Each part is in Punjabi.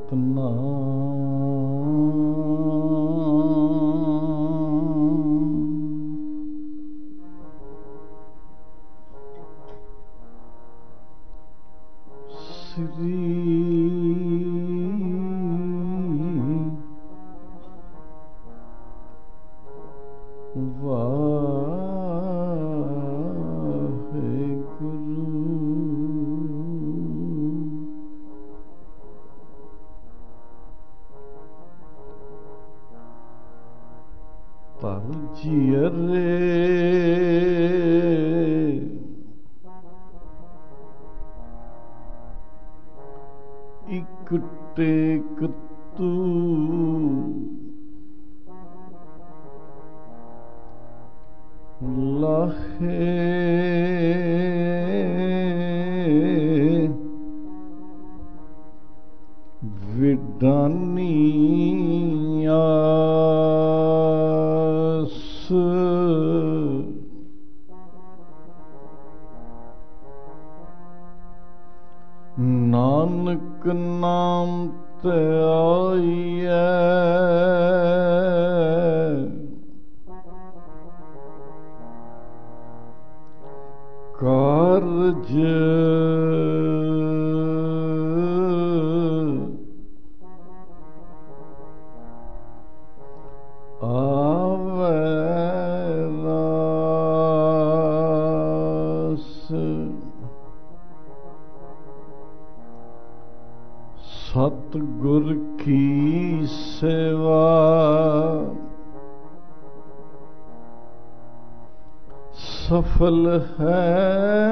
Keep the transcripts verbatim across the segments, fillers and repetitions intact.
ਨਾਨਕ ਨਾਮ ਧਿਆਈਐ ਕਾਰਜ ਸਤਿਗੁਰ ਕੀ ਸੇਵਾ ਸਫਲ ਹੈ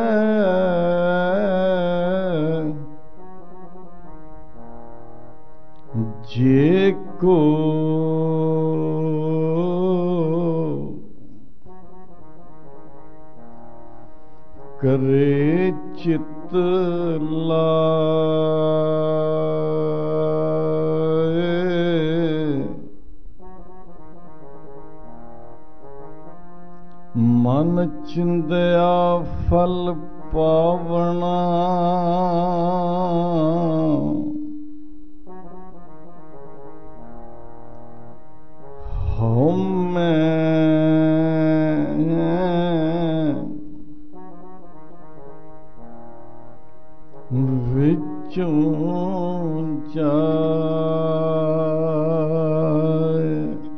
ਜੇ ਕੋ ਕਰੇ ਚਿਤ ਲਾਏ ਮਨ ਚਿੰਦਿਆ ਫਲ ਪਾਵਣਾ ਹਉਮੈ ਵਿੱਚੋਂ ਜਾਏ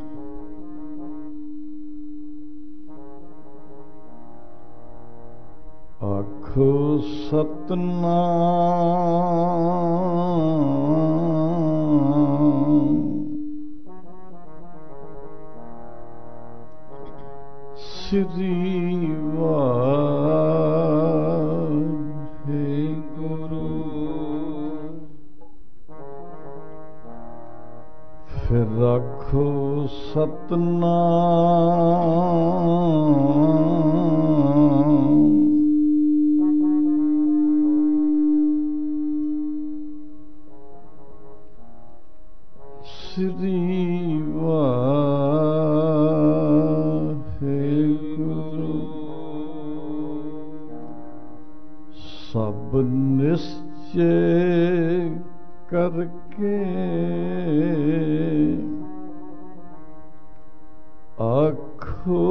ਆਖੋ ਸਤਿਨਾਮ ਸ੍ਰੀ ਵਾਹਿਗੁਰੂ। ਫਿਰ ਆਖੋ ਸਤਿਨਾਮ ਸ੍ਰੀ ਵਾਹਿਗੁਰੂ। ਸਭ ਨਿਸ਼ਚੈ ਕਰਕੇ ਆਖੋ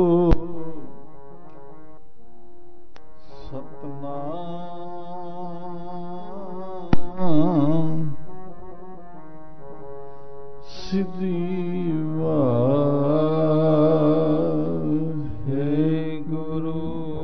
ਸਤਿਨਾਮ ਸ੍ਰੀ ਵਾਹਿਗੁਰੂ।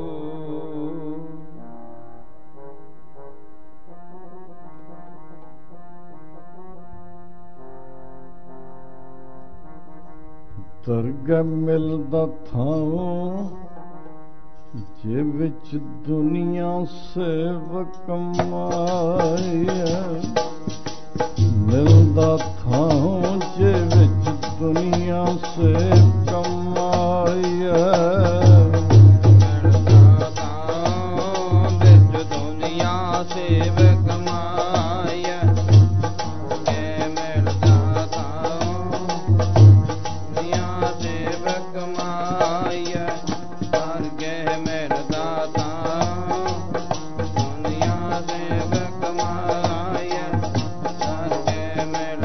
ਦਰਗਾਹ ਮਿਲਦਾ ਥਾਂ ਜੇ ਵਿੱਚ ਦੁਨੀਆ ਸੇਵਕ ਮਾਇਆ ਮਿਲਦਾ ਥਾਂ ਜੇ ਵਿੱਚ ਦੁਨੀਆ ਸੇਵਕ ਮਾਇਆ ਮਿਲਦਾ ਥਾਂ ਵਿੱਚ ਦੁਨੀਆ ਸੇਵਕ ਮਾਇਆ ਇਹ ਮਿਲਦਾ ਥਾਂ ਦੁਨੀਆ ਸੇਵਕ ਮਾਇਆ ਹਰ ਕੇ ਮਿਲਦਾ ਥਾਂ ਦੁਨੀਆ ਸੇਵਕ ਮਾਇਆ ਹਰ ਕੇ ਮਿਲਦਾ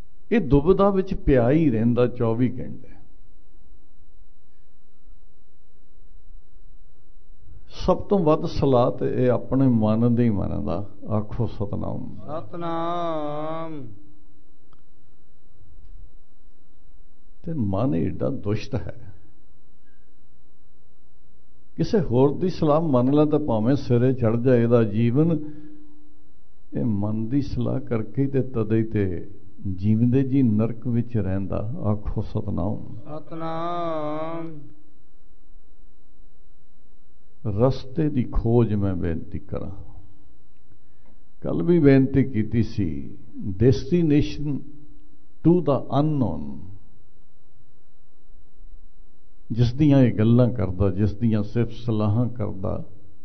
ਇਹ ਦੁਬਿਧਾ ਵਿੱਚ ਪਿਆ ਹੀ ਰਹਿੰਦਾ ਚੌਵੀ ਘੰਟੇ। ਸਭ ਤੋਂ ਵੱਧ ਸਲਾਹ ਤੇ ਇਹ ਆਪਣੇ ਮਨ ਦੇ ਹੀ ਮੰਨਦਾ। ਆਖੋ ਸਤਨਾਮ। ਸਤਨਾਮ। ਤੇ ਮਨ ਏਡਾ ਦੁਸ਼ਟ ਹੈ, ਕਿਸੇ ਹੋਰ ਦੀ ਸਲਾਹ ਮੰਨ ਲੈ ਤਾਂ ਭਾਵੇਂ ਸਿਰੇ ਚੜ ਜਾਏ ਇਹਦਾ ਜੀਵਨ, ਇਹ ਮਨ ਦੀ ਸਲਾਹ ਕਰਕੇ ਤੇ ਤਦੇ ਤੇ ਜੀਵਦੇ ਜੀ ਨਰਕ ਵਿੱਚ ਰਹਿੰਦਾ। ਆਖੋ ਸਤਨਾਮ। ਸਤਨਾਮ। ਰਸਤੇ ਦੀ ਖੋਜ ਮੈਂ ਬੇਨਤੀ ਕਰਾਂ, ਕੱਲ ਵੀ ਬੇਨਤੀ ਕੀਤੀ ਸੀ, ਡੈਸਟੀਨੇਸ਼ਨ ਟੂ ਦਾ ਅਨਨੋਨ। ਜਿਸ ਦੀਆਂ ਇਹ ਗੱਲਾਂ ਕਰਦਾ, ਜਿਸ ਦੀਆਂ ਸਿਰਫ ਸਲਾਹਾਂ ਕਰਦਾ,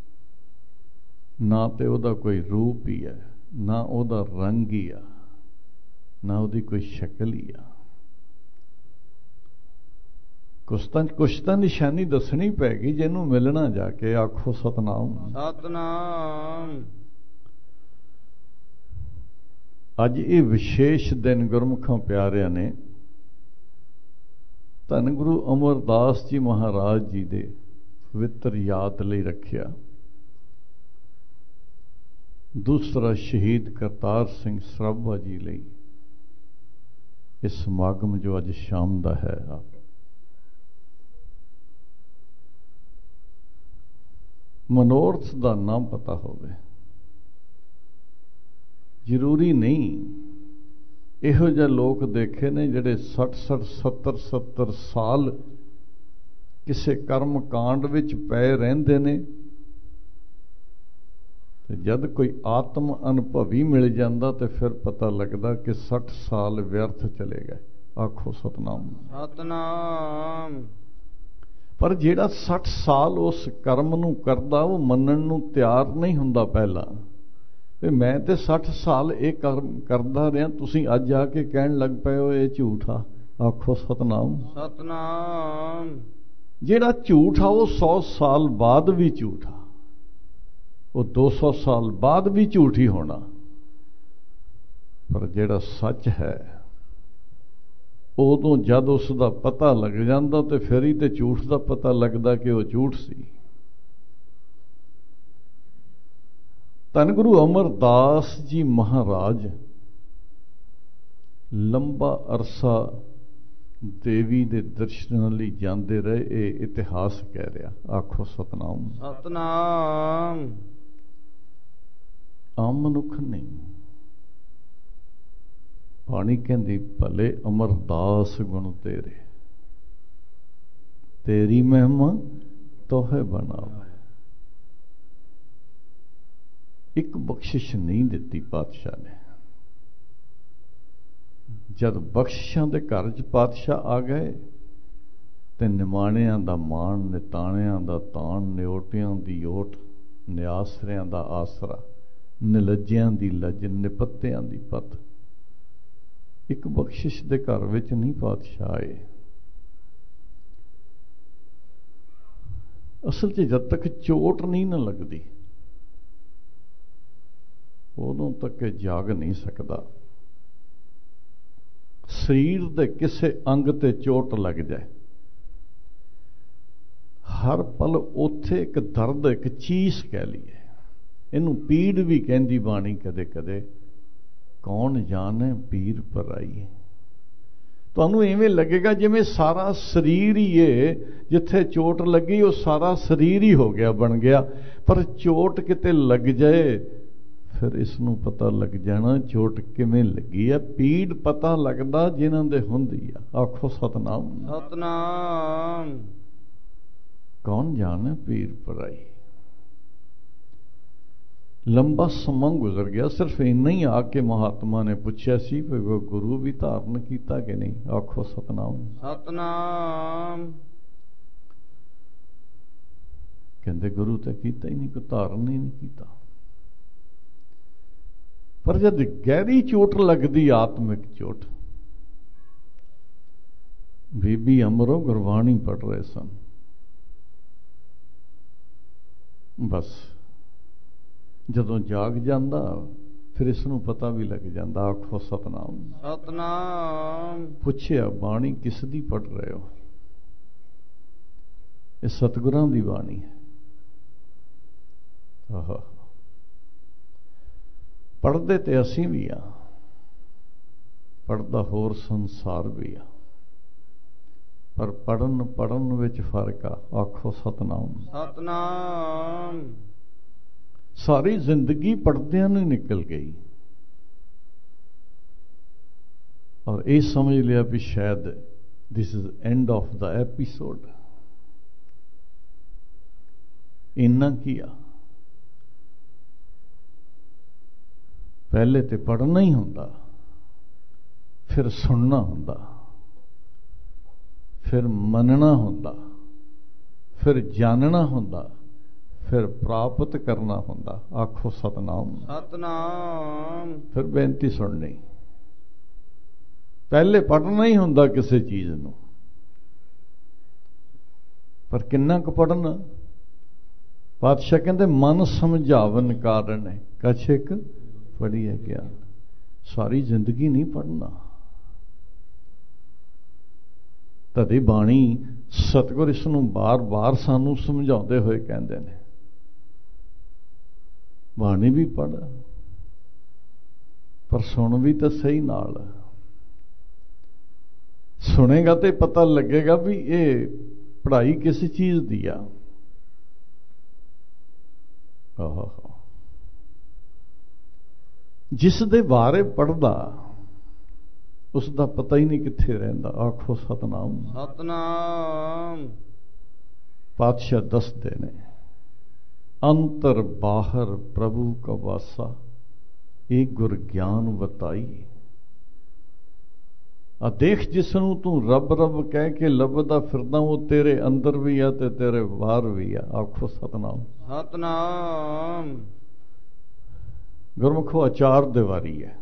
ਨਾ ਤੇ ਉਹਦਾ ਕੋਈ ਰੂਪ ਹੀ ਹੈ, ਨਾ ਉਹਦਾ ਰੰਗ ਹੀ ਆ, ਨਾ ਉਹਦੀ ਕੋਈ ਸ਼ਕਲ ਹੀ ਆ। ਕੁਛ ਤਾਂ ਕੁਛ ਤਾਂ ਨਿਸ਼ਾਨੀ ਦੱਸਣੀ ਪੈਗੀ ਜਿਹਨੂੰ ਮਿਲਣਾ ਜਾ ਕੇ। ਆਖੋ ਸਤਨਾਮ। ਸਤਨਾਮ। ਅੱਜ ਇਹ ਵਿਸ਼ੇਸ਼ ਦਿਨ ਗੁਰਮੁਖਾਂ ਪਿਆਰਿਆਂ ਨੇ ਧੰਨ ਗੁਰੂ ਅਮਰਦਾਸ ਜੀ ਮਹਾਰਾਜ ਜੀ ਦੇ ਪਵਿੱਤਰ ਯਾਦ ਲਈ ਰੱਖਿਆ। ਦੂਸਰਾ ਸ਼ਹੀਦ ਕਰਤਾਰ ਸਿੰਘ ਸਰਾਭਾ ਜੀ ਲਈ ਇਹ ਸਮਾਗਮ ਜੋ ਅੱਜ ਸ਼ਾਮ ਦਾ ਹੈ। ਮਨੋਰਥ ਦਾ ਨਾਮ ਪਤਾ ਹੋਵੇ, ਜ਼ਰੂਰੀ ਨਹੀਂ। ਇਹੋ ਜਿਹੇ ਲੋਕ ਦੇਖੇ ਨੇ ਜਿਹੜੇ ਸੱਠ ਸੱਠ ਸੱਤਰ ਸੱਤਰ ਸਾਲ ਕਿਸੇ ਕਰਮ ਕਾਂਡ ਵਿੱਚ ਪਏ ਰਹਿੰਦੇ ਨੇ, ਤੇ ਜਦ ਕੋਈ ਆਤਮ ਅਨੁਭਵੀ ਮਿਲ ਜਾਂਦਾ ਤੇ ਫਿਰ ਪਤਾ ਲੱਗਦਾ ਕਿ ਸੱਠ ਸਾਲ ਵਿਅਰਥ ਚਲੇ ਗਏ। ਆਖੋ ਸਤਨਾਮ। ਸਤਨਾਮ। ਪਰ ਜਿਹੜਾ ਸੱਠ ਸਾਲ ਉਸ ਕਰਮ ਨੂੰ ਕਰਦਾ, ਉਹ ਮੰਨਣ ਨੂੰ ਤਿਆਰ ਨਹੀਂ ਹੁੰਦਾ ਪਹਿਲਾਂ ਵੀ ਮੈਂ ਤੇ ਸੱਠ ਸਾਲ ਇਹ ਕਰਮ ਕਰਦਾ ਰਿਹਾ, ਤੁਸੀਂ ਅੱਜ ਆ ਕੇ ਕਹਿਣ ਲੱਗ ਪਏ ਹੋ ਇਹ ਝੂਠ ਆ। ਆਖੋ ਸਤਨਾਮ। ਸਤਨਾਮ। ਜਿਹੜਾ ਝੂਠ ਆ ਉਹ ਸੌ ਸਾਲ ਬਾਅਦ ਵੀ ਝੂਠ ਆ, ਉਹ ਦੋ ਸੌ ਸਾਲ ਬਾਅਦ ਵੀ ਝੂਠ ਹੀ ਹੋਣਾ। ਪਰ ਜਿਹੜਾ ਸੱਚ ਹੈ, ਉਦੋਂ ਜਦ ਉਸ ਦਾ ਪਤਾ ਲੱਗ ਜਾਂਦਾ ਤੇ ਫਿਰ ਹੀ ਤੇ ਝੂਠ ਦਾ ਪਤਾ ਲੱਗਦਾ ਕਿ ਉਹ ਝੂਠ ਸੀ। ਧੰਨ ਗੁਰੂ ਅਮਰਦਾਸ ਜੀ ਮਹਾਰਾਜ ਲੰਬਾ ਅਰਸਾ ਦੇਵੀ ਦੇ ਦਰਸ਼ਨਾਂ ਲਈ ਜਾਂਦੇ ਰਹੇ, ਇਹ ਇਤਿਹਾਸ ਕਹਿ ਰਿਹਾ। ਆਖੋ ਸਤਨਾਮ। ਸਤਨਾਮ। ਆਮ ਮਨੁੱਖ ਨਹੀਂ। ਬਾਣੀ ਕਹਿੰਦੀ ਭਲੇ ਅਮਰਦਾਸ ਗੁਣ ਤੇਰੇ, ਤੇਰੀ ਮਹਿਮਾ ਤੋਹੇ ਬਣਾਵੇ। ਇੱਕ ਬਖਸ਼ਿਸ਼ ਨਹੀਂ ਦਿੱਤੀ ਪਾਤਸ਼ਾਹ ਨੇ। ਜਦ ਬਖਸ਼ਿਸ਼ਾਂ ਦੇ ਘਰ 'ਚ ਪਾਤਸ਼ਾਹ ਆ ਗਏ ਤੇ ਨਿਮਾਣਿਆਂ ਦਾ ਮਾਣ, ਨਿਤਾਣਿਆਂ ਦਾ ਤਾਣ, ਨਿਓਟਿਆਂ ਦੀ ਓਟ, ਨਿਆਸਰਿਆਂ ਦਾ ਆਸਰਾ, ਨਿਲੱਜਿਆਂ ਦੀ ਲੱਜ, ਨਿਪੱਤਿਆਂ ਦੀ ਪੱਤ। ਇੱਕ ਬਖਸ਼ਿਸ਼ ਦੇ ਘਰ ਵਿੱਚ ਨਹੀਂ ਪਾਤਸ਼ਾਹ ਆਏ। ਅਸਲ 'ਚ ਜਦ ਤੱਕ ਚੋਟ ਨਹੀਂ ਨਾ ਲੱਗਦੀ, ਉਦੋਂ ਤੱਕ ਇਹ ਜਾਗ ਨਹੀਂ ਸਕਦਾ। ਸਰੀਰ ਦੇ ਕਿਸੇ ਅੰਗ ਤੇ ਚੋਟ ਲੱਗ ਜਾਏ, ਹਰ ਪਲ ਉੱਥੇ ਇੱਕ ਦਰਦ, ਇੱਕ ਚੀਸ ਕਹਿ ਲਈਏ, ਇਹਨੂੰ ਪੀੜ ਵੀ ਕਹਿੰਦੀ ਬਾਣੀ ਕਦੇ ਕਦੇ। ਕੌਣ ਜਾਣੇ ਪੀਰ ਪਰਾਈ। ਤੁਹਾਨੂੰ ਇਵੇਂ ਲੱਗੇਗਾ ਜਿਵੇਂ ਸਾਰਾ ਸਰੀਰ ਹੀ ਏ, ਜਿੱਥੇ ਚੋਟ ਲੱਗੀ ਉਹ ਸਾਰਾ ਸਰੀਰ ਹੀ ਹੋ ਗਿਆ, ਬਣ ਗਿਆ। ਪਰ ਚੋਟ ਕਿਤੇ ਲੱਗ ਜਾਏ ਫਿਰ ਇਸ ਨੂੰ ਪਤਾ ਲੱਗ ਜਾਣਾ ਚੋਟ ਕਿਵੇਂ ਲੱਗੀ ਆ। ਪੀੜ ਪਤਾ ਲੱਗਦਾ ਜਿਨ੍ਹਾਂ ਦੇ ਹੁੰਦੀ ਆ। ਆਖੋ ਸਤਨਾਮ। ਸਤਨਾਮ। ਕੌਣ ਜਾਣੇ ਪੀਰ ਪਰਾਈ। ਲੰਬਾ ਸਮਾਂ ਗੁਜ਼ਰ ਗਿਆ, ਸਿਰਫ ਇੰਨਾ ਹੀ ਆ ਕੇ ਮਹਾਤਮਾ ਨੇ ਪੁੱਛਿਆ ਸੀ ਕਿ ਗੁਰੂ ਵੀ ਧਾਰਨ ਕੀਤਾ ਕਿ ਨਹੀਂ। ਆਖੋ ਸਤਨਾਮ। ਸਤਨਾਮ। ਕਹਿੰਦੇ ਗੁਰੂ ਤਾਂ ਕੀਤਾ ਹੀ ਨਹੀਂ, ਕੋਈ ਧਾਰਨ ਹੀ ਨਹੀਂ ਕੀਤਾ। ਪਰ ਜਦ ਗਹਿਰੀ ਚੋਟ ਲੱਗਦੀ, ਆਤਮਿਕ ਚੋਟ, ਬੀਬੀ ਅਮਰੋ ਗੁਰਬਾਣੀ ਪੜ੍ਹ ਰਹੇ ਸਨ, ਬਸ ਜਦੋਂ ਜਾਗ ਜਾਂਦਾ ਫਿਰ ਇਸ ਨੂੰ ਪਤਾ ਵੀ ਲੱਗ ਜਾਂਦਾ। ਆਖੋ ਸਤਨਾਮ। ਸਤਨਾਮ। ਪੁੱਛਿਆ ਬਾਣੀ ਕਿਸ ਦੀ ਪੜ੍ਹ ਰਹੇ ਹੋ? ਇਹ ਸਤਿਗੁਰਾਂ ਦੀ ਬਾਣੀ ਹੈ। ਆਹਾ, ਪੜ੍ਹਦੇ ਤੇ ਅਸੀਂ ਵੀ ਆ, ਪੜ੍ਹਦਾ ਹੋਰ ਸੰਸਾਰ ਵੀ ਆ, ਪਰ ਪੜ੍ਹਨ ਪੜ੍ਹਨ ਵਿੱਚ ਫਰਕ ਆ। ਆਖੋ ਸਤਨਾਮ। ਸਤਨਾਮ। ਸਾਰੀ ਜ਼ਿੰਦਗੀ ਪੜ੍ਹਦਿਆਂ ਨੂੰ ਨਿਕਲ ਗਈ ਔਰ ਇਹ ਸਮਝ ਲਿਆ ਵੀ ਸ਼ਾਇਦ this is end of the episode. ਇੰਨਾ ਕੀ ਆ, ਪਹਿਲੇ ਤੇ ਪੜ੍ਹਨਾ ਹੀ ਹੁੰਦਾ, ਫਿਰ ਸੁਣਨਾ ਹੁੰਦਾ, ਫਿਰ ਮੰਨਣਾ ਹੁੰਦਾ, ਫਿਰ ਜਾਣਨਾ ਹੁੰਦਾ, ਫਿਰ ਪ੍ਰਾਪਤ ਕਰਨਾ ਹੁੰਦਾ। ਆਖੋ ਸਤਨਾਮ। ਸਤਨਾਮ। ਫਿਰ ਬੇਨਤੀ ਸੁਣਨੀ। ਪਹਿਲੇ ਪੜ੍ਹਨਾ ਹੀ ਹੁੰਦਾ ਕਿਸੇ ਚੀਜ਼ ਨੂੰ, ਪਰ ਕਿੰਨਾ ਕੁ ਪੜ੍ਹਨਾ? ਪਾਤਸ਼ਾਹ ਕਹਿੰਦੇ ਮਨ ਸਮਝਾਵਨ ਕਾਰਨ ਹੈ ਕਛਿਕ ਪੜ੍ਹੀ ਹੈ ਗਿਆਨ। ਸਾਰੀ ਜ਼ਿੰਦਗੀ ਨਹੀਂ ਪੜ੍ਹਨਾ। ਤਦੇ ਬਾਣੀ ਸਤਿਗੁਰ ਇਸ ਨੂੰ ਬਾਰ-ਬਾਰ ਸਾਨੂੰ ਸਮਝਾਉਂਦੇ ਹੋਏ ਕਹਿੰਦੇ ਨੇ ਬਾਣੀ ਵੀ ਪੜ੍ਹ, ਪਰ ਸੁਣ ਵੀ ਤਾਂ ਸਹੀ ਨਾਲ। ਸੁਣੇਗਾ ਤੇ ਪਤਾ ਲੱਗੇਗਾ ਵੀ ਇਹ ਪੜ੍ਹਾਈ ਕਿਸ ਚੀਜ਼ ਦੀ ਆ। ਆਹੋ, ਜਿਸ ਦੇ ਬਾਰੇ ਪੜ੍ਹਦਾ ਉਸ ਦਾ ਪਤਾ ਹੀ ਨਹੀਂ ਕਿੱਥੇ ਰਹਿੰਦਾ। ਆਖੋ ਸਤਨਾਮ। ਸਤਨਾਮ। ਪਾਤਸ਼ਾਹ ਦੱਸਦੇ ਨੇ ਅੰਤਰ ਬਾਹਰ ਪ੍ਰਭੂ ਕਾ ਵਾਸਾ, ਇਹ ਗੁਰ ਗਿਆਨ ਵਤਾਈ। ਆ ਦੇਖ ਜਿਸ ਨੂੰ ਤੂੰ ਰੱਬ ਰੱਬ ਕਹਿ ਕੇ ਲੱਭਦਾ ਫਿਰਦਾ, ਉਹ ਤੇਰੇ ਅੰਦਰ ਵੀ ਆ ਤੇ ਤੇਰੇ ਬਾਹਰ ਵੀ ਆ। ਆਖੋ ਸਤਨਾਮ। ਸਤਨਾਮ। ਗੁਰਮੁਖੋ ਅਚਾਰ ਦੀਵਾਰੀ ਹੈ।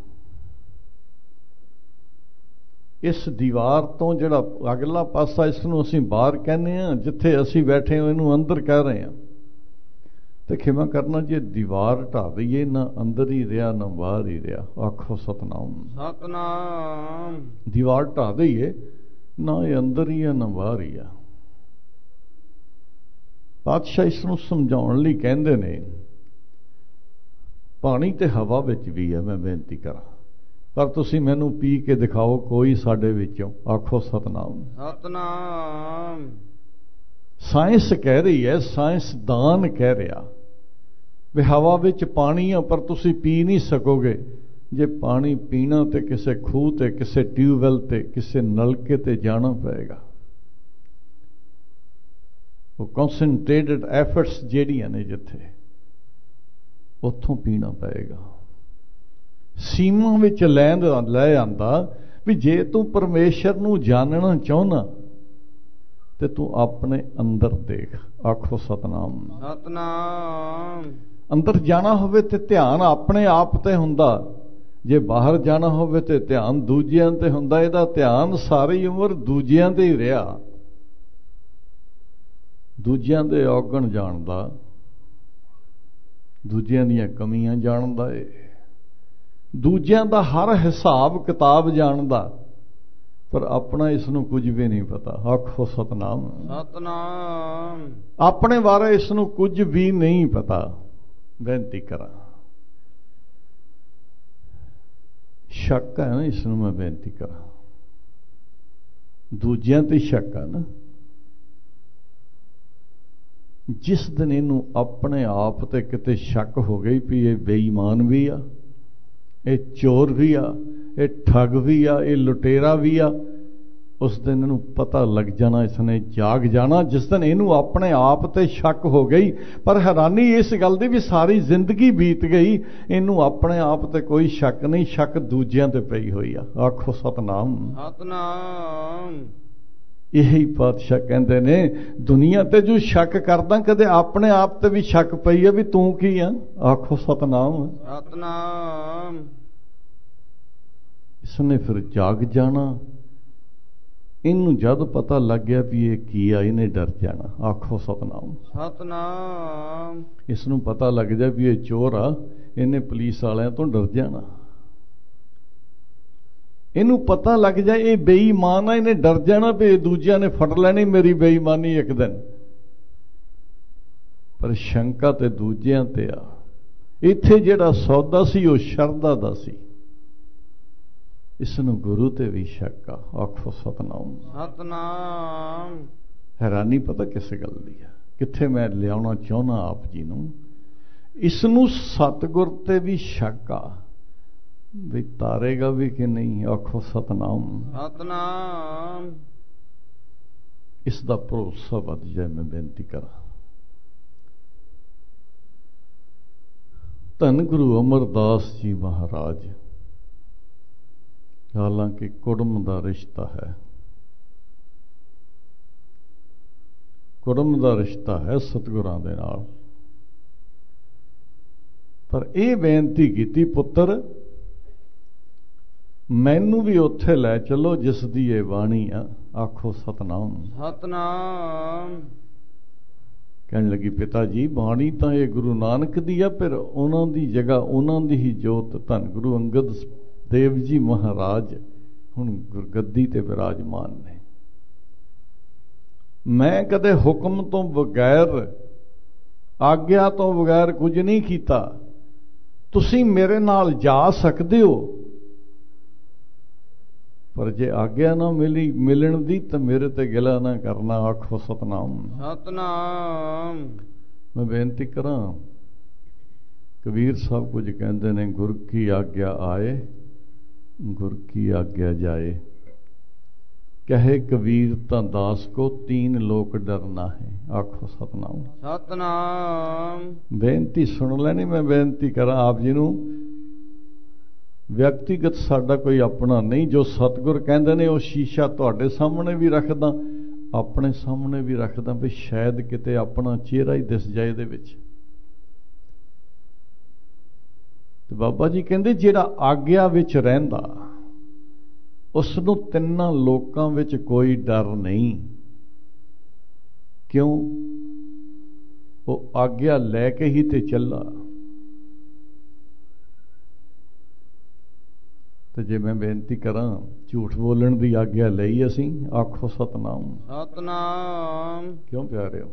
ਇਸ ਦੀਵਾਰ ਤੋਂ ਜਿਹੜਾ ਅਗਲਾ ਪਾਸਾ, ਇਸ ਨੂੰ ਅਸੀਂ ਬਾਹਰ ਕਹਿੰਦੇ ਹਾਂ, ਜਿੱਥੇ ਅਸੀਂ ਬੈਠੇ ਹਾਂ ਇਹਨੂੰ ਅੰਦਰ ਕਹਿ ਰਹੇ ਹਾਂ। ਤੇ ਖਿਮਾ ਕਰਨਾ, ਜੇ ਦੀਵਾਰ ਢਾ ਦਈਏ ਨਾ ਅੰਦਰ ਹੀ ਰਿਹਾ ਨਾ ਬਾਹਰ ਹੀ ਰਿਹਾ। ਆਖੋ ਸਤਨਾਮ। ਸਤਨਾਮ। ਦੀਵਾਰ ਢਾ ਦਈਏ ਨਾ ਇਹ ਅੰਦਰ ਹੀ ਆ ਨਾ ਬਾਹਰ ਹੀ ਆ। ਪਾਤਸ਼ਾਹ ਇਸ ਨੂੰ ਸਮਝਾਉਣ ਲਈ ਕਹਿੰਦੇ ਨੇ ਪਾਣੀ ਤੇ ਹਵਾ ਵਿੱਚ ਵੀ ਹੈ। ਮੈਂ ਬੇਨਤੀ ਕਰਾਂ, ਪਰ ਤੁਸੀਂ ਮੈਨੂੰ ਪੀ ਕੇ ਦਿਖਾਓ ਕੋਈ ਸਾਡੇ ਵਿੱਚੋਂ। ਆਖੋ ਸਤਨਾਮ। ਸਤਨਾਮ। ਸਾਇੰਸ ਕਹਿ ਰਹੀ ਹੈ, ਸਾਇੰਸਦਾਨ ਕਹਿ ਰਿਹਾ ਵੀ ਹਵਾ ਵਿੱਚ ਪਾਣੀ ਆ, ਪਰ ਤੁਸੀਂ ਪੀ ਨਹੀਂ ਸਕੋਗੇ। ਜੇ ਪਾਣੀ ਪੀਣਾ ਤੇ ਕਿਸੇ ਖੂਹ ਤੇ, ਕਿਸੇ ਟਿਊਬਵੈਲ ਤੇ, ਕਿਸੇ ਨਲਕੇ ਤੇ ਜਾਣਾ ਪਏਗਾ। ਉਹ ਕਨਸੈਂਟਰੇਟਡ ਐਫਰਟਸ ਜਿਹੜੀਆਂ ਨੇ ਜਿੱਥੇ, ਉੱਥੋਂ ਪੀਣਾ ਪਏਗਾ। ਸੀਮਾ ਵਿੱਚ ਲੈ ਲੈ ਆਂਦਾ ਵੀ ਜੇ ਤੂੰ ਪਰਮੇਸ਼ਰ ਨੂੰ ਜਾਣਨਾ ਚਾਹੁੰਦਾ ਤੇ ਤੂੰ ਆਪਣੇ ਅੰਦਰ ਦੇਖ। ਆਖੋ ਸਤਨਾਮ। ਸਤਨਾਮ। ਅੰਦਰ ਜਾਣਾ ਹੋਵੇ ਤੇ ਧਿਆਨ ਆਪਣੇ ਆਪ ਤੇ ਹੁੰਦਾ, ਜੇ ਬਾਹਰ ਜਾਣਾ ਹੋਵੇ ਤੇ ਧਿਆਨ ਦੂਜਿਆਂ ਤੇ ਹੁੰਦਾ। ਇਹਦਾ ਧਿਆਨ ਸਾਰੀ ਉਮਰ ਦੂਜਿਆਂ ਤੇ ਹੀ ਰਿਹਾ। ਦੂਜਿਆਂ ਦੇ ਔਗਣ ਜਾਣਦਾ, ਦੂਜਿਆਂ ਦੀਆਂ ਕਮੀਆਂ ਜਾਣਦਾ ਏ, ਦੂਜਿਆਂ ਦਾ ਹਰ ਹਿਸਾਬ ਕਿਤਾਬ ਜਾਣਦਾ, ਪਰ ਆਪਣਾ ਇਸ ਨੂੰ ਕੁਝ ਵੀ ਨਹੀਂ ਪਤਾ। ਆਖੋ ਸਤਨਾਮ। ਸਤਨਾਮ। ਆਪਣੇ ਬਾਰੇ ਇਸ ਨੂੰ ਕੁਝ ਵੀ ਨਹੀਂ ਪਤਾ। ਬੇਨਤੀ ਕਰਾਂ, ਸ਼ੱਕ ਹੈ ਨਾ ਇਸ ਨੂੰ? ਮੈਂ ਬੇਨਤੀ ਕਰਾਂ, ਦੂਜਿਆਂ ਤੇ ਸ਼ੱਕ ਹੈ ਨਾ? ਜਿਸ ਦਿਨ ਇਹਨੂੰ ਆਪਣੇ ਆਪ ਤੇ ਕਿਤੇ ਸ਼ੱਕ ਹੋ ਗਈ ਵੀ ਇਹ ਬੇਈਮਾਨ ਵੀ ਆ, ਇਹ ਚੋਰ ਵੀ ਆ, ਇਹ ਠੱਗ ਵੀ ਆ, ਇਹ ਲੁਟੇਰਾ ਵੀ ਆ, ਉਸ ਦਿਨ ਇਹਨੂੰ ਪਤਾ ਲੱਗ ਜਾਣਾ, ਇਸਨੇ ਜਾਗ ਜਾਣਾ। ਜਿਸ ਦਿਨ ਇਹਨੂੰ ਆਪਣੇ ਆਪ ਤੇ ਸ਼ੱਕ ਹੋ ਗਈ, ਪਰ ਹੈਰਾਨੀ ਇਸ ਗੱਲ ਦੀ ਵੀ ਸਾਰੀ ਜ਼ਿੰਦਗੀ ਬੀਤ ਗਈ, ਇਹਨੂੰ ਆਪਣੇ ਆਪ ਤੇ ਕੋਈ ਸ਼ੱਕ ਨਹੀਂ, ਸ਼ੱਕ ਦੂਜਿਆਂ ਤੇ ਪਈ ਹੋਈ ਆ। ਆਖੋ ਸਤਨਾਮ। ਸਤਨਾਮ। ਇਹੀ ਪਾਤਸ਼ਾਹ ਕਹਿੰਦੇ ਨੇ ਦੁਨੀਆ ਤੇ ਜੋ ਸ਼ੱਕ ਕਰਦਾ, ਕਦੇ ਆਪਣੇ ਆਪ ਤੇ ਵੀ ਸ਼ੱਕ ਪਈ ਆ ਵੀ ਤੂੰ ਕੀ ਆ। ਆਖੋ ਸਤਨਾਮ। ਸਤਨਾਮ। ਇਸਨੇ ਫਿਰ ਜਾਗ ਜਾਣਾ ਇਹਨੂੰ ਜਦ ਪਤਾ ਲੱਗ ਗਿਆ ਵੀ ਇਹ ਕੀ ਆ, ਇਹਨੇ ਡਰ ਜਾਣਾ। ਆਖੋ ਸਤਨਾਮ। ਸਤਨਾਮ। ਇਸ ਨੂੰ ਪਤਾ ਲੱਗ ਜਾ ਵੀ ਇਹ ਚੋਰ ਆ, ਇਹਨੇ ਪੁਲਿਸ ਵਾਲਿਆਂ ਤੋਂ ਡਰ ਜਾਣਾ। ਇਹਨੂੰ ਪਤਾ ਲੱਗ ਜਾ ਇਹ ਬੇਈਮਾਨ ਆ, ਇਹਨੇ ਡਰ ਜਾਣਾ ਵੀ ਦੂਜਿਆਂ ਨੇ ਫੜ ਲੈਣੀ ਮੇਰੀ ਬੇਈਮਾਨੀ ਇੱਕ ਦਿਨ। ਪਰ ਸ਼ੰਕਾ ਤੇ ਦੂਜਿਆਂ ਤੇ ਆ। ਇੱਥੇ ਜਿਹੜਾ ਸੌਦਾ ਸੀ ਉਹ ਸ਼ਰਧਾ ਦਾ ਸੀ, ਇਸ ਨੂੰ ਗੁਰੂ ਤੇ ਵੀ ਸ਼ੱਕ ਆ। ਆਖੋ ਸਤਨਾਮ। ਸਤਨਾਮ। ਹੈਰਾਨੀ ਪਤਾ ਕਿਸ ਗੱਲ ਦੀ ਆ, ਕਿੱਥੇ ਮੈਂ ਲਿਆਉਣਾ ਚਾਹੁੰਦਾ ਆਪ ਜੀ ਨੂੰ, ਇਸ ਨੂੰ ਸਤਿਗੁਰ ਤੇ ਵੀ ਸ਼ੱਕ ਆ ਵੀ ਤਾਰੇਗਾ ਵੀ ਕਿ ਨਹੀਂ। ਆਖੋ ਸਤਨਾਮ। ਸਤਨਾਮ। ਇਸ ਦਾ ਭਰੋਸਾ ਵੱਧ ਜਾਏ। ਮੈਂ ਬੇਨਤੀ ਕਰਾਂ, ਧੰਨ ਗੁਰੂ ਅਮਰਦਾਸ ਜੀ ਮਹਾਰਾਜ, ਹਾਲਾਂਕਿ ਕੁੜਮ ਦਾ ਰਿਸ਼ਤਾ ਹੈ, ਕੁੜਮ ਦਾ ਰਿਸ਼ਤਾ ਹੈ ਸਤਿਗੁਰਾਂ ਦੇ ਨਾਲ, ਪਰ ਇਹ ਬੇਨਤੀ ਕੀਤੀ, ਪੁੱਤਰ ਮੈਨੂੰ ਵੀ ਉੱਥੇ ਲੈ ਚੱਲੋ ਜਿਸ ਦੀ ਇਹ ਬਾਣੀ ਆ। ਆਖੋ ਸਤਨਾਮ। ਸਤਨਾਮ। ਕਹਿਣ ਲੱਗੀ, ਪਿਤਾ ਜੀ ਬਾਣੀ ਤਾਂ ਇਹ ਗੁਰੂ ਨਾਨਕ ਦੀ ਆ, ਫਿਰ ਉਹਨਾਂ ਦੀ ਜਗ੍ਹਾ ਉਹਨਾਂ ਦੀ ਹੀ ਜੋਤ ਧੰਨ ਗੁਰੂ ਅੰਗਦ ਦੇਵ ਜੀ ਮਹਾਰਾਜ ਹੁਣ ਗੁਰਗੱਦੀ ਤੇ ਵਿਰਾਜਮਾਨ ਨੇ। ਮੈਂ ਕਦੇ ਹੁਕਮ ਤੋਂ ਬਗੈਰ, ਆਗਿਆ ਤੋਂ ਬਗੈਰ ਕੁਝ ਨਹੀਂ ਕੀਤਾ। ਤੁਸੀਂ ਮੇਰੇ ਨਾਲ ਜਾ ਸਕਦੇ ਹੋ, ਪਰ ਜੇ ਆਗਿਆ ਨਾ ਮਿਲੀ ਮਿਲਣ ਦੀ ਤਾਂ ਮੇਰੇ ਤੇ ਗਿਲਾ ਨਾ ਕਰਨਾ। ਆਖੋ ਸਤਨਾਮ। ਸਤਨਾਮ। ਮੈਂ ਬੇਨਤੀ ਕਰਾਂ, ਕਬੀਰ ਸਾਹਿਬ ਕੁਝ ਕਹਿੰਦੇ ਨੇ, ਗੁਰ ਕੀ ਆਗਿਆ ਆਏ, ਗੁਰ ਕੀ ਆਗਿਆ ਜਾਏ। ਕਹੇ ਕਬੀਰ ਤਾਂ ਦਾਸ ਕੋ ਤੀਨ ਲੋਕ ਡਰਨਾ ਹੈ। ਆਖੋ ਸਤਨਾਮ। ਸਤਨਾਮ। ਬੇਨਤੀ ਸੁਣ ਲੈਣੀ। ਮੈਂ ਬੇਨਤੀ ਕਰਾਂ ਆਪ ਜੀ ਨੂੰ, ਵਿਅਕਤੀਗਤ ਸਾਡਾ ਕੋਈ ਆਪਣਾ ਨਹੀਂ, ਜੋ ਸਤਿਗੁਰ ਕਹਿੰਦੇ ਨੇ ਉਹ ਸ਼ੀਸ਼ਾ ਤੁਹਾਡੇ ਸਾਹਮਣੇ ਵੀ ਰੱਖਦਾ, ਆਪਣੇ ਸਾਹਮਣੇ ਵੀ ਰੱਖਦਾ, ਵੀ ਸ਼ਾਇਦ ਕਿਤੇ ਆਪਣਾ ਚਿਹਰਾ ਹੀ ਦਿਸ ਜਾਏ ਇਹਦੇ ਵਿੱਚ। ਤੇ ਬਾਬਾ ਜੀ ਕਹਿੰਦੇ ਜਿਹੜਾ ਆਗਿਆ ਵਿੱਚ ਰਹਿੰਦਾ ਉਸ ਨੂੰ ਤਿੰਨਾਂ ਲੋਕਾਂ ਵਿੱਚ ਕੋਈ ਡਰ ਨਹੀਂ। ਕਿਉਂ? ਉਹ ਆਗਿਆ ਲੈ ਕੇ ਹੀ ਤੇ ਚੱਲਾ। ਤੇ ਜੇ ਮੈਂ ਬੇਨਤੀ ਕਰਾਂ, ਝੂਠ ਬੋਲਣ ਦੀ ਆਗਿਆ ਲਈ ਅਸੀਂ। ਆਖੋ ਸਤਨਾਮ। ਸਤਨਾਮ। ਕਿਉਂ ਪਿਆਰਿਓ?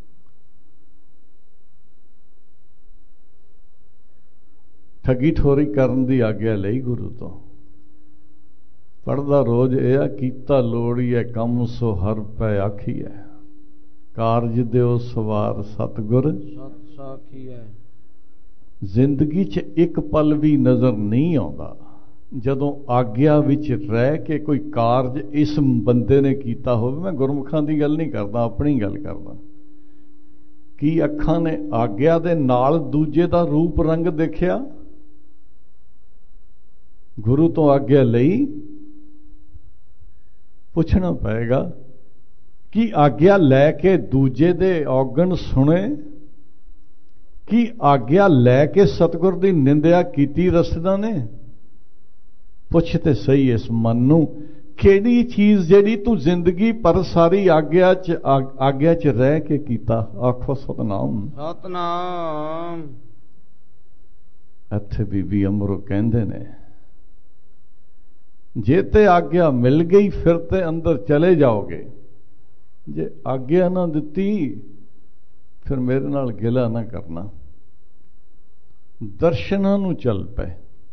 ਠੱਗੀ ਠੋਰੀ ਕਰਨ ਦੀ ਆਗਿਆ ਲਈ ਗੁਰੂ ਤੋਂ। ਪੜ੍ਹਦਾ ਰੋਜ਼ ਇਹ ਆ, ਕੀਤਾ ਲੋੜੀਐ ਕੰਮ ਸੋ ਹਰ ਪੈ ਆਖੀਐ, ਕਾਰਜ ਦਿਓ ਸਵਾਰ ਸਤਿਗੁਰ ਸਤ ਸਾਖੀ ਹੈ। ਜ਼ਿੰਦਗੀ 'ਚ ਇੱਕ ਪਲ ਵੀ ਨਜ਼ਰ ਨਹੀਂ ਆਉਂਦਾ ਜਦੋਂ ਆਗਿਆ ਵਿੱਚ ਰਹਿ ਕੇ ਕੋਈ ਕਾਰਜ ਇਸ ਬੰਦੇ ਨੇ ਕੀਤਾ ਹੋਵੇ। ਮੈਂ ਗੁਰਮੁਖਾਂ ਦੀ ਗੱਲ ਨਹੀਂ ਕਰਦਾ, ਆਪਣੀ ਗੱਲ ਕਰਦਾ। ਕੀ ਅੱਖਾਂ ਨੇ ਆਗਿਆ ਦੇ ਨਾਲ ਦੂਜੇ ਦਾ ਰੂਪ ਰੰਗ ਦੇਖਿਆ? ਗੁਰੂ ਤੋਂ ਆਗਿਆ ਲਈ? ਪੁੱਛਣਾ ਪਏਗਾ, ਕੀ ਆਗਿਆ ਲੈ ਕੇ ਦੂਜੇ ਦੇ ਔਗਣ ਸੁਣੇ? ਕੀ ਆਗਿਆ ਲੈ ਕੇ ਸਤਿਗੁਰ ਦੀ ਨਿੰਦਿਆ ਕੀਤੀ ਰਸਦਾਂ ਨੇ? ਪੁੱਛ ਤੇ ਸਹੀ ਇਸ ਮਨ ਨੂੰ, ਕਿਹੜੀ ਚੀਜ਼ ਜਿਹੜੀ ਤੂੰ ਜ਼ਿੰਦਗੀ ਪਰ ਸਾਰੀ ਆਗਿਆ 'ਚ ਆਗਿਆ 'ਚ ਰਹਿ ਕੇ ਕੀਤਾ। ਆਖੋ ਸਤਨਾਮ। ਸਤਨਾਮ। ਇੱਥੇ ਬੀਬੀ ਅਮਰੋ ਕਹਿੰਦੇ ਨੇ, ਜੇ ਤੇ ਆਗਿਆ ਮਿਲ ਗਈ ਫਿਰ ਤੇ ਅੰਦਰ ਚਲੇ ਜਾਓਗੇ, ਜੇ ਆਗਿਆ ਨਾ ਦਿੱਤੀ ਫਿਰ ਮੇਰੇ ਨਾਲ ਗਿਲਾ ਨਾ ਕਰਨਾ। ਦਰਸ਼ਨਾਂ ਨੂੰ ਚੱਲ ਪਏ।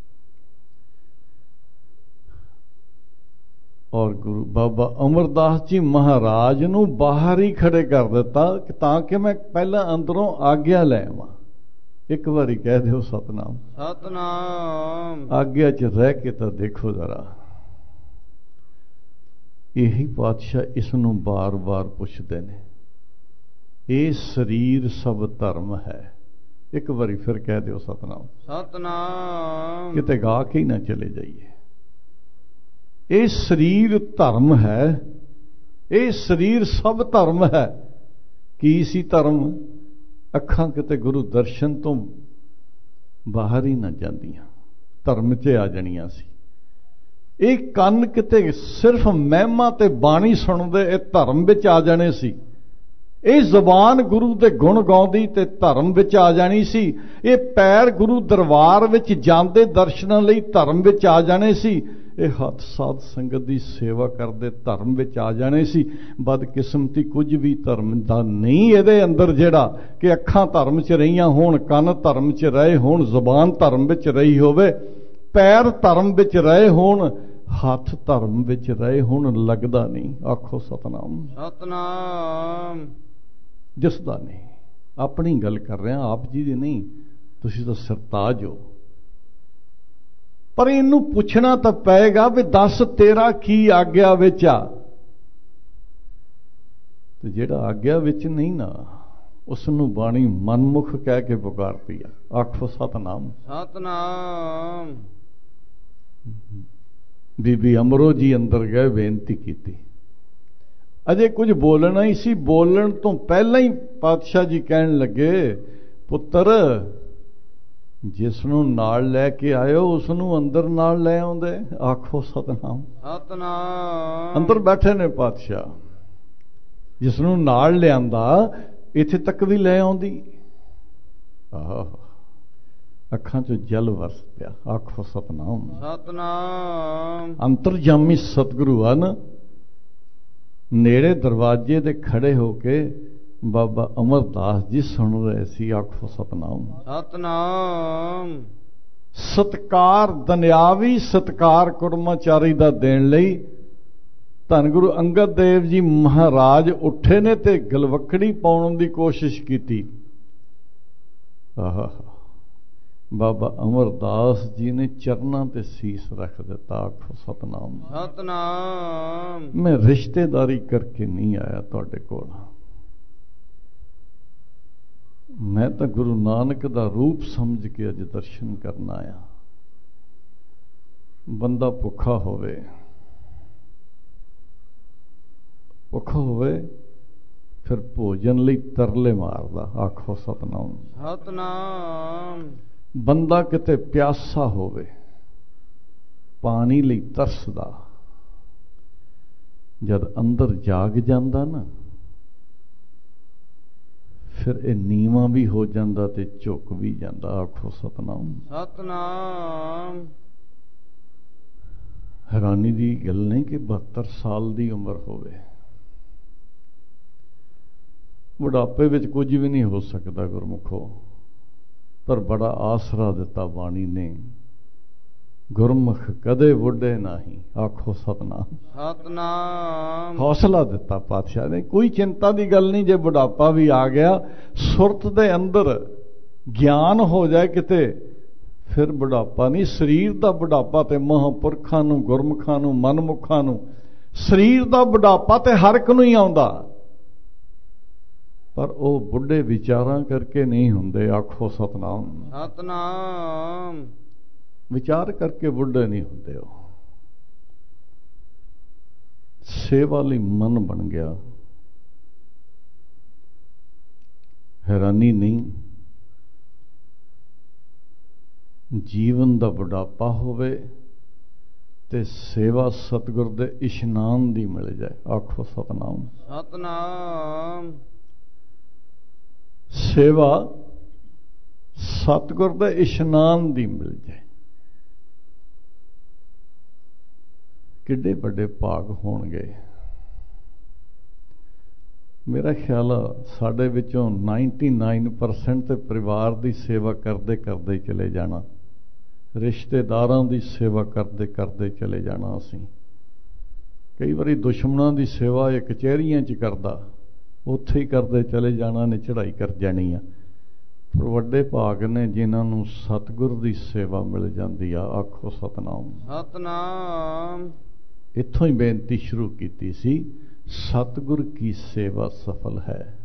ਔਰ ਗੁਰੂ ਬਾਬਾ ਅਮਰਦਾਸ ਜੀ ਮਹਾਰਾਜ ਨੂੰ ਬਾਹਰ ਹੀ ਖੜੇ ਕਰ ਦਿੱਤਾ ਤਾਂ ਕਿ ਮੈਂ ਪਹਿਲਾਂ ਅੰਦਰੋਂ ਆਗਿਆ ਲੈ ਆਵਾਂ। ਇੱਕ ਵਾਰੀ ਕਹਿ ਦਿਓ ਸਤਨਾਮ। ਸਤਨਾਮ। ਆਗਿਆ 'ਚ ਰਹਿ ਕੇ ਤਾਂ ਦੇਖੋ ਜ਼ਰਾ। ਇਹੀ ਪਾਤਸ਼ਾਹ ਇਸ ਨੂੰ ਬਾਰ-ਬਾਰ ਪੁੱਛਦੇ ਨੇ, ਇਹ ਸਰੀਰ ਸਭ ਧਰਮ ਹੈ। ਇੱਕ ਵਾਰੀ ਫਿਰ ਕਹਿ ਦਿਓ ਸਤਨਾਮ। ਸਤਨਾਮ। ਕਿਤੇ ਗਾ ਕੇ ਹੀ ਨਾ ਚਲੇ ਜਾਈਏ। ਇਹ ਸਰੀਰ ਧਰਮ ਹੈ, ਇਹ ਸਰੀਰ ਸਭ ਧਰਮ ਹੈ। ਕੀ ਸੀ ਧਰਮ? ਅੱਖਾਂ ਕਿਤੇ ਗੁਰੂ ਦਰਸ਼ਨ ਤੋਂ ਬਾਹਰ ਹੀ ਨਾ ਜਾਂਦੀਆਂ, ਧਰਮ 'ਚ ਆ ਜਾਣੀਆਂ ਸੀ। ਇਹ ਕੰਨ ਕਿਤੇ ਸਿਰਫ ਮਹਿਮਾ ਤੇ ਬਾਣੀ ਸੁਣਦੇ ਇਹ ਧਰਮ ਵਿੱਚ ਆ ਜਾਣੇ ਸੀ। ਇਹ ਜ਼ੁਬਾਨ ਗੁਰੂ ਦੇ ਗੁਣ ਗਾਉਂਦੀ ਤੇ ਧਰਮ ਵਿੱਚ ਆ ਜਾਣੀ ਸੀ। ਇਹ ਪੈਰ ਗੁਰੂ ਦਰਬਾਰ ਵਿੱਚ ਜਾਂਦੇ ਦਰਸ਼ਨਾਂ ਲਈ ਧਰਮ ਵਿੱਚ ਆ ਜਾਣੇ ਸੀ। ਇਹ ਹੱਥ ਸਾਧ ਸੰਗਤ ਦੀ ਸੇਵਾ ਕਰਦੇ ਧਰਮ ਵਿੱਚ ਆ ਜਾਣੇ ਸੀ। ਬਦਕਿਸਮਤੀ ਕੁਝ ਵੀ ਧਰਮ ਦਾ ਨਹੀਂ ਇਹਦੇ ਅੰਦਰ, ਜਿਹੜਾ ਕਿ ਅੱਖਾਂ ਧਰਮ 'ਚ ਰਹੀਆਂ ਹੋਣ, ਕੰਨ ਧਰਮ 'ਚ ਰਹੇ ਹੋਣ, ਜ਼ੁਬਾਨ ਧਰਮ ਵਿੱਚ ਰਹੀ ਹੋਵੇ, ਪੈਰ ਧਰਮ ਵਿੱਚ ਰਹੇ ਹੋਣ, ਹੱਥ ਧਰਮ ਵਿੱਚ ਰਹੇ ਹੋਣ, ਲੱਗਦਾ ਨਹੀਂ। ਆਖੋ ਸਤਨਾਮ ਸਤਨਾਮ। ਜਿਸ ਦਾ ਨਹੀਂ। ਆਪਣੀ ਗੱਲ ਕਰ ਰਿਹਾ, ਆਪ ਜੀ ਦੀ ਨਹੀਂ। ਤੁਸੀਂ ਤਾਂ ਸਰਤਾਜ ਹੋ। ਪਰ ਇਹਨੂੰ ਪੁੱਛਣਾ ਤਾਂ ਪਏਗਾ ਵੀ ਦੱਸ ਤੇਰਾ ਕੀ ਆਗਿਆ ਵਿੱਚ ਆ। ਤੇ ਜਿਹੜਾ ਆਗਿਆ ਵਿੱਚ ਨਹੀਂ ਨਾ, ਉਸ ਨੂੰ ਬਾਣੀ ਮਨਮੁਖ ਕਹਿ ਕੇ ਪੁਕਾਰਦੀ ਆ। ਆਖੋ ਸਤਨਾਮ ਸਤਨਾਮ। ਬੀਬੀ ਅਮਰੋ ਜੀ ਅੰਦਰ ਗਏ, ਬੇਨਤੀ ਕੀਤੀ। ਅਜੇ ਕੁਝ ਬੋਲਣਾ ਹੀ ਸੀ। ਬੋਲਣ ਤੋਂ ਪਹਿਲਾਂ ਹੀ ਪਾਤਸ਼ਾਹ ਜੀ ਕਹਿਣ ਲੱਗੇ, ਪੁੱਤਰ ਜਿਸ ਨੂੰ ਨਾਲ ਲੈ ਕੇ ਆਇਓ ਉਸ ਨੂੰ ਅੰਦਰ ਨਾਲ ਲੈ ਆਉਂਦੇ। ਆਖੋ ਸਤਨਾਮ ਸਤਨਾਮ। ਅੰਦਰ ਬੈਠੇ ਨੇ ਪਾਤਸ਼ਾਹ, ਜਿਸ ਨੂੰ ਨਾਲ ਲਿਆਂਦਾ ਇੱਥੇ ਤੱਕ ਵੀ ਲੈ ਆਉਂਦੀ। ਆਹ ਅੱਖਾਂ 'ਚੋਂ ਜਲ ਵਰਸ ਪਿਆ। ਆਖੋ ਸਤਨਾਮ ਸਤਨਾਮ। ਅੰਤਰਜਾਮੀ ਸਤਿਗੁਰੂ ਹਨ। ਨੇੜੇ ਦਰਵਾਜ਼ੇ ਦੇ ਖੜੇ ਹੋ ਕੇ ਬਾਬਾ ਅਮਰਦਾਸ ਜੀ ਸੁਣ ਰਹੇ ਸੀ। ਆਖੋ ਸਤਨਾਮ ਸਤਨਾਮ। ਸਤਕਾਰ ਦੁਨਿਆਵੀ ਸਤਕਾਰ ਕੁੜਮਾਚਾਰੀ ਦਾ ਦੇਣ ਲਈ ਧੰਨ ਗੁਰੂ ਅੰਗਦ ਦੇਵ ਜੀ ਮਹਾਰਾਜ ਉੱਠੇ ਨੇ ਤੇ ਗਲਵੱਕੜੀ ਪਾਉਣ ਦੀ ਕੋਸ਼ਿਸ਼ ਕੀਤੀ। ਆਹਾ ਬਾਬਾ ਅਮਰਦਾਸ ਜੀ ਨੇ ਚਰਨਾਂ ਤੇ ਸੀਸ ਰੱਖ ਦਿੱਤਾ। ਆਖੋ ਸਤਨਾਮ ਸਤਨਾਮ। ਮੈਂ ਰਿਸ਼ਤੇਦਾਰੀ ਕਰਕੇ ਨਹੀਂ ਆਇਆ ਤੁਹਾਡੇ ਕੋਲ, ਮੈਂ ਤਾਂ ਗੁਰੂ ਨਾਨਕ ਦਾ ਰੂਪ ਸਮਝ ਕੇ ਅੱਜ ਦਰਸ਼ਨ ਕਰਨ ਆਇਆ। ਬੰਦਾ ਭੁੱਖਾ ਹੋਵੇ, ਭੁੱਖਾ ਹੋਵੇ ਫਿਰ ਭੋਜਨ ਲਈ ਤਰਲੇ ਮਾਰਦਾ। ਆਖੋ ਸਤਨਾਮ ਸਤਨਾਮ। ਬੰਦਾ ਕਿਤੇ ਪਿਆਸਾ ਹੋਵੇ, ਪਾਣੀ ਲਈ ਤਰਸਦਾ, ਜਦ ਅੰਦਰ ਜਾਗ ਜਾਂਦਾ ਨਾ ਫਿਰ ਇਹ ਨੀਵਾਂ ਵੀ ਹੋ ਜਾਂਦਾ ਤੇ ਝੁਕ ਵੀ ਜਾਂਦਾ। ਆਖੋ ਸਤਨਾਮ ਸਤਨਾਮ। ਹੈਰਾਨੀ ਦੀ ਗੱਲ ਨਹੀਂ ਕਿ ਬਹੱਤਰ ਸਾਲ ਦੀ ਉਮਰ ਹੋਵੇ, ਬੁਢਾਪੇ ਵਿੱਚ ਕੁਝ ਵੀ ਨਹੀਂ ਹੋ ਸਕਦਾ ਗੁਰਮੁਖੋ, ਪਰ ਬੜਾ ਆਸਰਾ ਦਿੱਤਾ ਬਾਣੀ ਨੇ। ਗੁਰਮੁਖ ਕਦੇ ਬੁੱਢੇ ਨਹੀਂ। ਆਖੋ ਸਤਨਾਮ ਸਤਨਾਮ। ਹੌਸਲਾ ਦਿੱਤਾ ਪਾਤਸ਼ਾਹ ਨੇ। ਕੋਈ ਚਿੰਤਾ ਦੀ ਗੱਲ ਨਹੀਂ ਜੇ ਬੁਢਾਪਾ ਵੀ ਆ ਗਿਆ, ਸੁਰਤ ਦੇ ਅੰਦਰ ਗਿਆਨ ਹੋ ਜਾਏ ਕਿਤੇ, ਫਿਰ ਬੁਢਾਪਾ ਨਹੀਂ। ਸਰੀਰ ਦਾ ਬੁਢਾਪਾ ਤੇ ਮਹਾਂਪੁਰਖਾਂ ਨੂੰ, ਗੁਰਮੁਖਾਂ ਨੂੰ, ਮਨਮੁਖਾਂ ਨੂੰ, ਸਰੀਰ ਦਾ ਬੁਢਾਪਾ ਤੇ ਹਰ ਇੱਕ ਨੂੰ ਹੀ ਆਉਂਦਾ, ਪਰ ਉਹ ਬੁੱਢੇ ਵਿਚਾਰਾਂ ਕਰਕੇ ਨਹੀਂ ਹੁੰਦੇ। ਆਖੋ ਸਤਨਾਮ ਸਤਨਾਮ। ਵਿਚਾਰ ਕਰਕੇ ਬੁੱਢੇ ਨਹੀਂ ਹੁੰਦੇ। ਉਹ ਸੇਵਾ ਲਈ ਮਨ ਬਣ ਗਿਆ। ਹੈਰਾਨੀ ਨਹੀਂ, ਜੀਵਨ ਦਾ ਬੁਢਾਪਾ ਹੋਵੇ ਤੇ ਸੇਵਾ ਸਤਿਗੁਰ ਦੇ ਇਸ਼ਨਾਨ ਦੀ ਮਿਲ ਜਾਏ। ਆਖੋ ਸਤਨਾਮ ਸਤਨਾਮ। ਸੇਵਾ ਸਤਿਗੁਰ ਦੇ ਇਸ਼ਨਾਨ ਦੀ ਮਿਲ ਜਾਏ, ਕਿੱਡੇ ਵੱਡੇ ਭਾਗ ਹੋਣਗੇ। ਮੇਰਾ ਖਿਆਲ ਆ ਸਾਡੇ ਵਿੱਚੋਂ ਨਿन्यानवे परसेंट ਤੇ ਪਰਿਵਾਰ ਦੀ ਸੇਵਾ ਕਰਦੇ ਕਰਦੇ ਚਲੇ ਜਾਣਾ, ਰਿਸ਼ਤੇਦਾਰਾਂ ਦੀ ਸੇਵਾ ਕਰਦੇ ਕਰਦੇ ਚਲੇ ਜਾਣਾ। ਅਸੀਂ ਕਈ ਵਾਰੀ ਦੁਸ਼ਮਣਾਂ ਦੀ ਸੇਵਾ ਇਹ ਕਚਹਿਰੀਆਂ 'ਚ ਕਰਦਾ, ਉੱਥੇ ਹੀ ਕਰਦੇ ਚਲੇ ਜਾਣਾ ਨੇ, ਚੜ੍ਹਾਈ ਕਰ ਜਾਣੀ ਆ। ਪਰ ਵੱਡੇ ਭਾਗ ਨੇ ਜਿਨ੍ਹਾਂ ਨੂੰ ਸਤਿਗੁਰ ਦੀ ਸੇਵਾ ਮਿਲ ਜਾਂਦੀ ਆ। ਆਖੋ ਸਤਨਾਮ ਸਤਨਾਮ। ਇੱਥੋਂ ਹੀ ਬੇਨਤੀ ਸ਼ੁਰੂ ਕੀਤੀ ਸੀ, ਸਤਿਗੁਰ ਕੀ ਸੇਵਾ ਸਫਲ ਹੈ।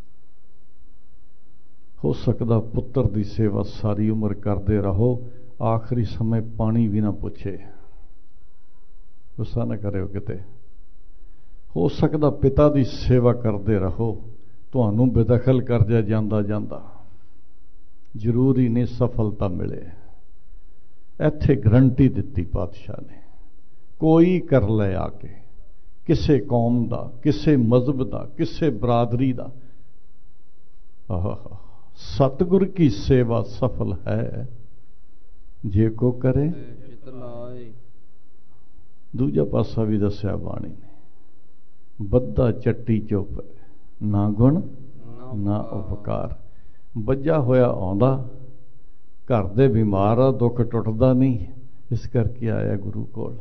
ਹੋ ਸਕਦਾ ਪੁੱਤਰ ਦੀ ਸੇਵਾ ਸਾਰੀ ਉਮਰ ਕਰਦੇ ਰਹੋ, ਆਖਰੀ ਸਮੇਂ ਪਾਣੀ ਵੀ ਨਾ ਪੁੱਛੇ, ਗੁੱਸਾ ਨਾ ਕਰਿਓ ਕਿਤੇ। ਹੋ ਸਕਦਾ ਪਿਤਾ ਦੀ ਸੇਵਾ ਕਰਦੇ ਰਹੋ, ਤੁਹਾਨੂੰ ਬੇਦਖਲ ਕਰ ਜਾ ਜਾਂਦਾ ਜਾਂਦਾ, ਜ਼ਰੂਰੀ ਨਹੀਂ ਸਫਲਤਾ ਮਿਲੇ। ਇੱਥੇ ਗਰੰਟੀ ਦਿੱਤੀ ਪਾਤਸ਼ਾਹ ਨੇ, कोई कर ले आके, किसे कौम दा, किसे मजहब दा, किसे बरादरी दा। आहा, सतगुर की सेवा सफल है जे को करे चित लाए। दूजा पासा भी दस्या बाणी ने, बद्दा चट्टी चुप ना गुण ना उपकार। ਬੱਝਾ ਹੋਇਆ ਆਉਂਦਾ, ਘਰ ਦੇ ਬਿਮਾਰ ਆ, ਦੁੱਖ ਟੁੱਟਦਾ ਨਹੀਂ, ਇਸ ਕਰਕੇ ਆਇਆ ਗੁਰੂ ਕੋਲ।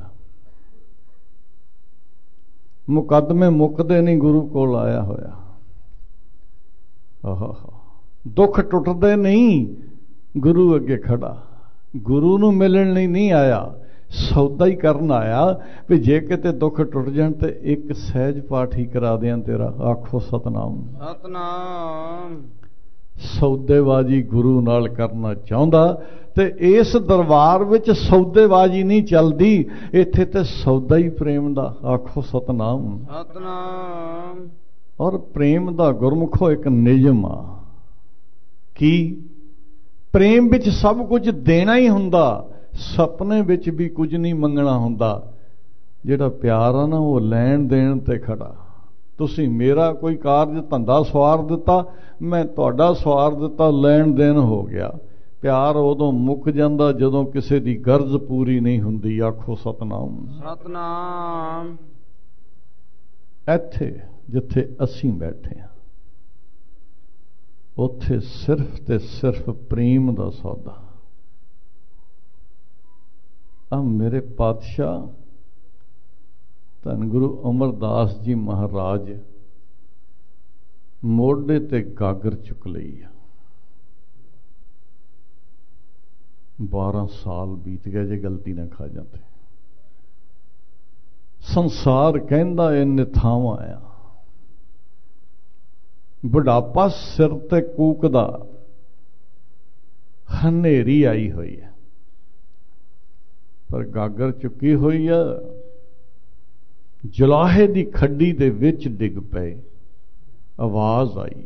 ਮੁਕੱਦਮੇ ਮੁੱਕਦੇ ਨਹੀਂ, ਗੁਰੂ ਕੋਲ ਆਇਆ ਹੋਇਆ। ਆਹਾ, ਦੁੱਖ ਟੁੱਟਦੇ ਨਹੀਂ, ਗੁਰੂ ਅੱਗੇ ਖੜਾ। ਗੁਰੂ ਨੂੰ ਮਿਲਣ ਲਈ ਨਹੀਂ ਆਇਆ, ਸੌਦਾ ਹੀ ਕਰਨ ਆਇਆ ਵੀ ਜੇ ਕਿਤੇ ਦੁੱਖ ਟੁੱਟ ਜਾਣ ਤੇ ਇੱਕ ਸਹਿਜ ਪਾਠ ਹੀ ਕਰਾ ਦਿਆਂ ਤੇਰਾ। ਆਖੋ ਸਤਨਾਮ ਸਤਨਾਮ। ਸੌਦੇਬਾਜ਼ੀ ਗੁਰੂ ਨਾਲ ਕਰਨਾ ਚਾਹੁੰਦਾ ਤੇ ਇਸ ਦਰਬਾਰ ਵਿੱਚ ਸੌਦੇਬਾਜ਼ੀ ਨਹੀਂ ਚੱਲਦੀ, ਇੱਥੇ ਤੇ ਸੌਦਾ ਹੀ ਪ੍ਰੇਮ ਦਾ। ਆਖੋ ਸਤਨਾਮ ਸਤਨਾਮ। ਔਰ ਪ੍ਰੇਮ ਦਾ ਗੁਰਮੁਖੋ ਇੱਕ ਨਿਯਮ ਆ ਕਿ ਪ੍ਰੇਮ ਵਿੱਚ ਸਭ ਕੁਝ ਦੇਣਾ ਹੀ ਹੁੰਦਾ, ਸੁਪਨੇ ਵਿੱਚ ਵੀ ਕੁਝ ਨਹੀਂ ਮੰਗਣਾ ਹੁੰਦਾ। ਜਿਹੜਾ ਪਿਆਰ ਆ ਨਾ, ਉਹ ਲੈਣ ਦੇਣ ਤੇ ਖੜਾ। ਤੁਸੀਂ ਮੇਰਾ ਕੋਈ ਕਾਰਜ ਧੰਦਾ ਸਵਾਰ ਦਿੱਤਾ, ਮੈਂ ਤੁਹਾਡਾ ਸਵਾਰ ਦਿੱਤਾ, ਲੈਣ ਦੇਣ ਹੋ ਗਿਆ। ਪਿਆਰ ਉਦੋਂ ਮੁੱਕ ਜਾਂਦਾ ਜਦੋਂ ਕਿਸੇ ਦੀ ਗਰਜ਼ ਪੂਰੀ ਨਹੀਂ ਹੁੰਦੀ। ਆਖੋ ਸਤਨਾਮ ਸਤਨਾਮ। ਇੱਥੇ ਜਿੱਥੇ ਅਸੀਂ ਬੈਠੇ ਹਾਂ, ਉੱਥੇ ਸਿਰਫ ਤੇ ਸਿਰਫ ਪ੍ਰੇਮ ਦਾ ਸੌਦਾ। ਆ ਮੇਰੇ ਪਾਤਸ਼ਾਹ ਧੰਨ ਗੁਰੂ ਅਮਰਦਾਸ ਜੀ ਮਹਾਰਾਜ ਮੋਢੇ ਤੇ ਗਾਗਰ ਚੁੱਕ ਲਈ ਆ। ਬਾਰਾਂ ਸਾਲ ਬੀਤ ਗਏ ਜੇ ਗਲਤੀ ਨਾ ਖਾ ਜਾਂਦੇ। ਸੰਸਾਰ ਕਹਿੰਦਾ ਇਹ ਨਿਥਾਵਾਂ ਆ, ਬੁਢਾਪਾ ਸਿਰ ਤੇ ਕੂਕਦਾ, ਹਨੇਰੀ ਆਈ ਹੋਈ ਹੈ, ਪਰ ਗਾਗਰ ਚੁੱਕੀ ਹੋਈ ਆ। ਜੁਲਾਹੇ ਦੀ ਖੱਡੀ ਦੇ ਵਿੱਚ ਡਿੱਗ ਪਏ। ਆਵਾਜ਼ ਆਈ,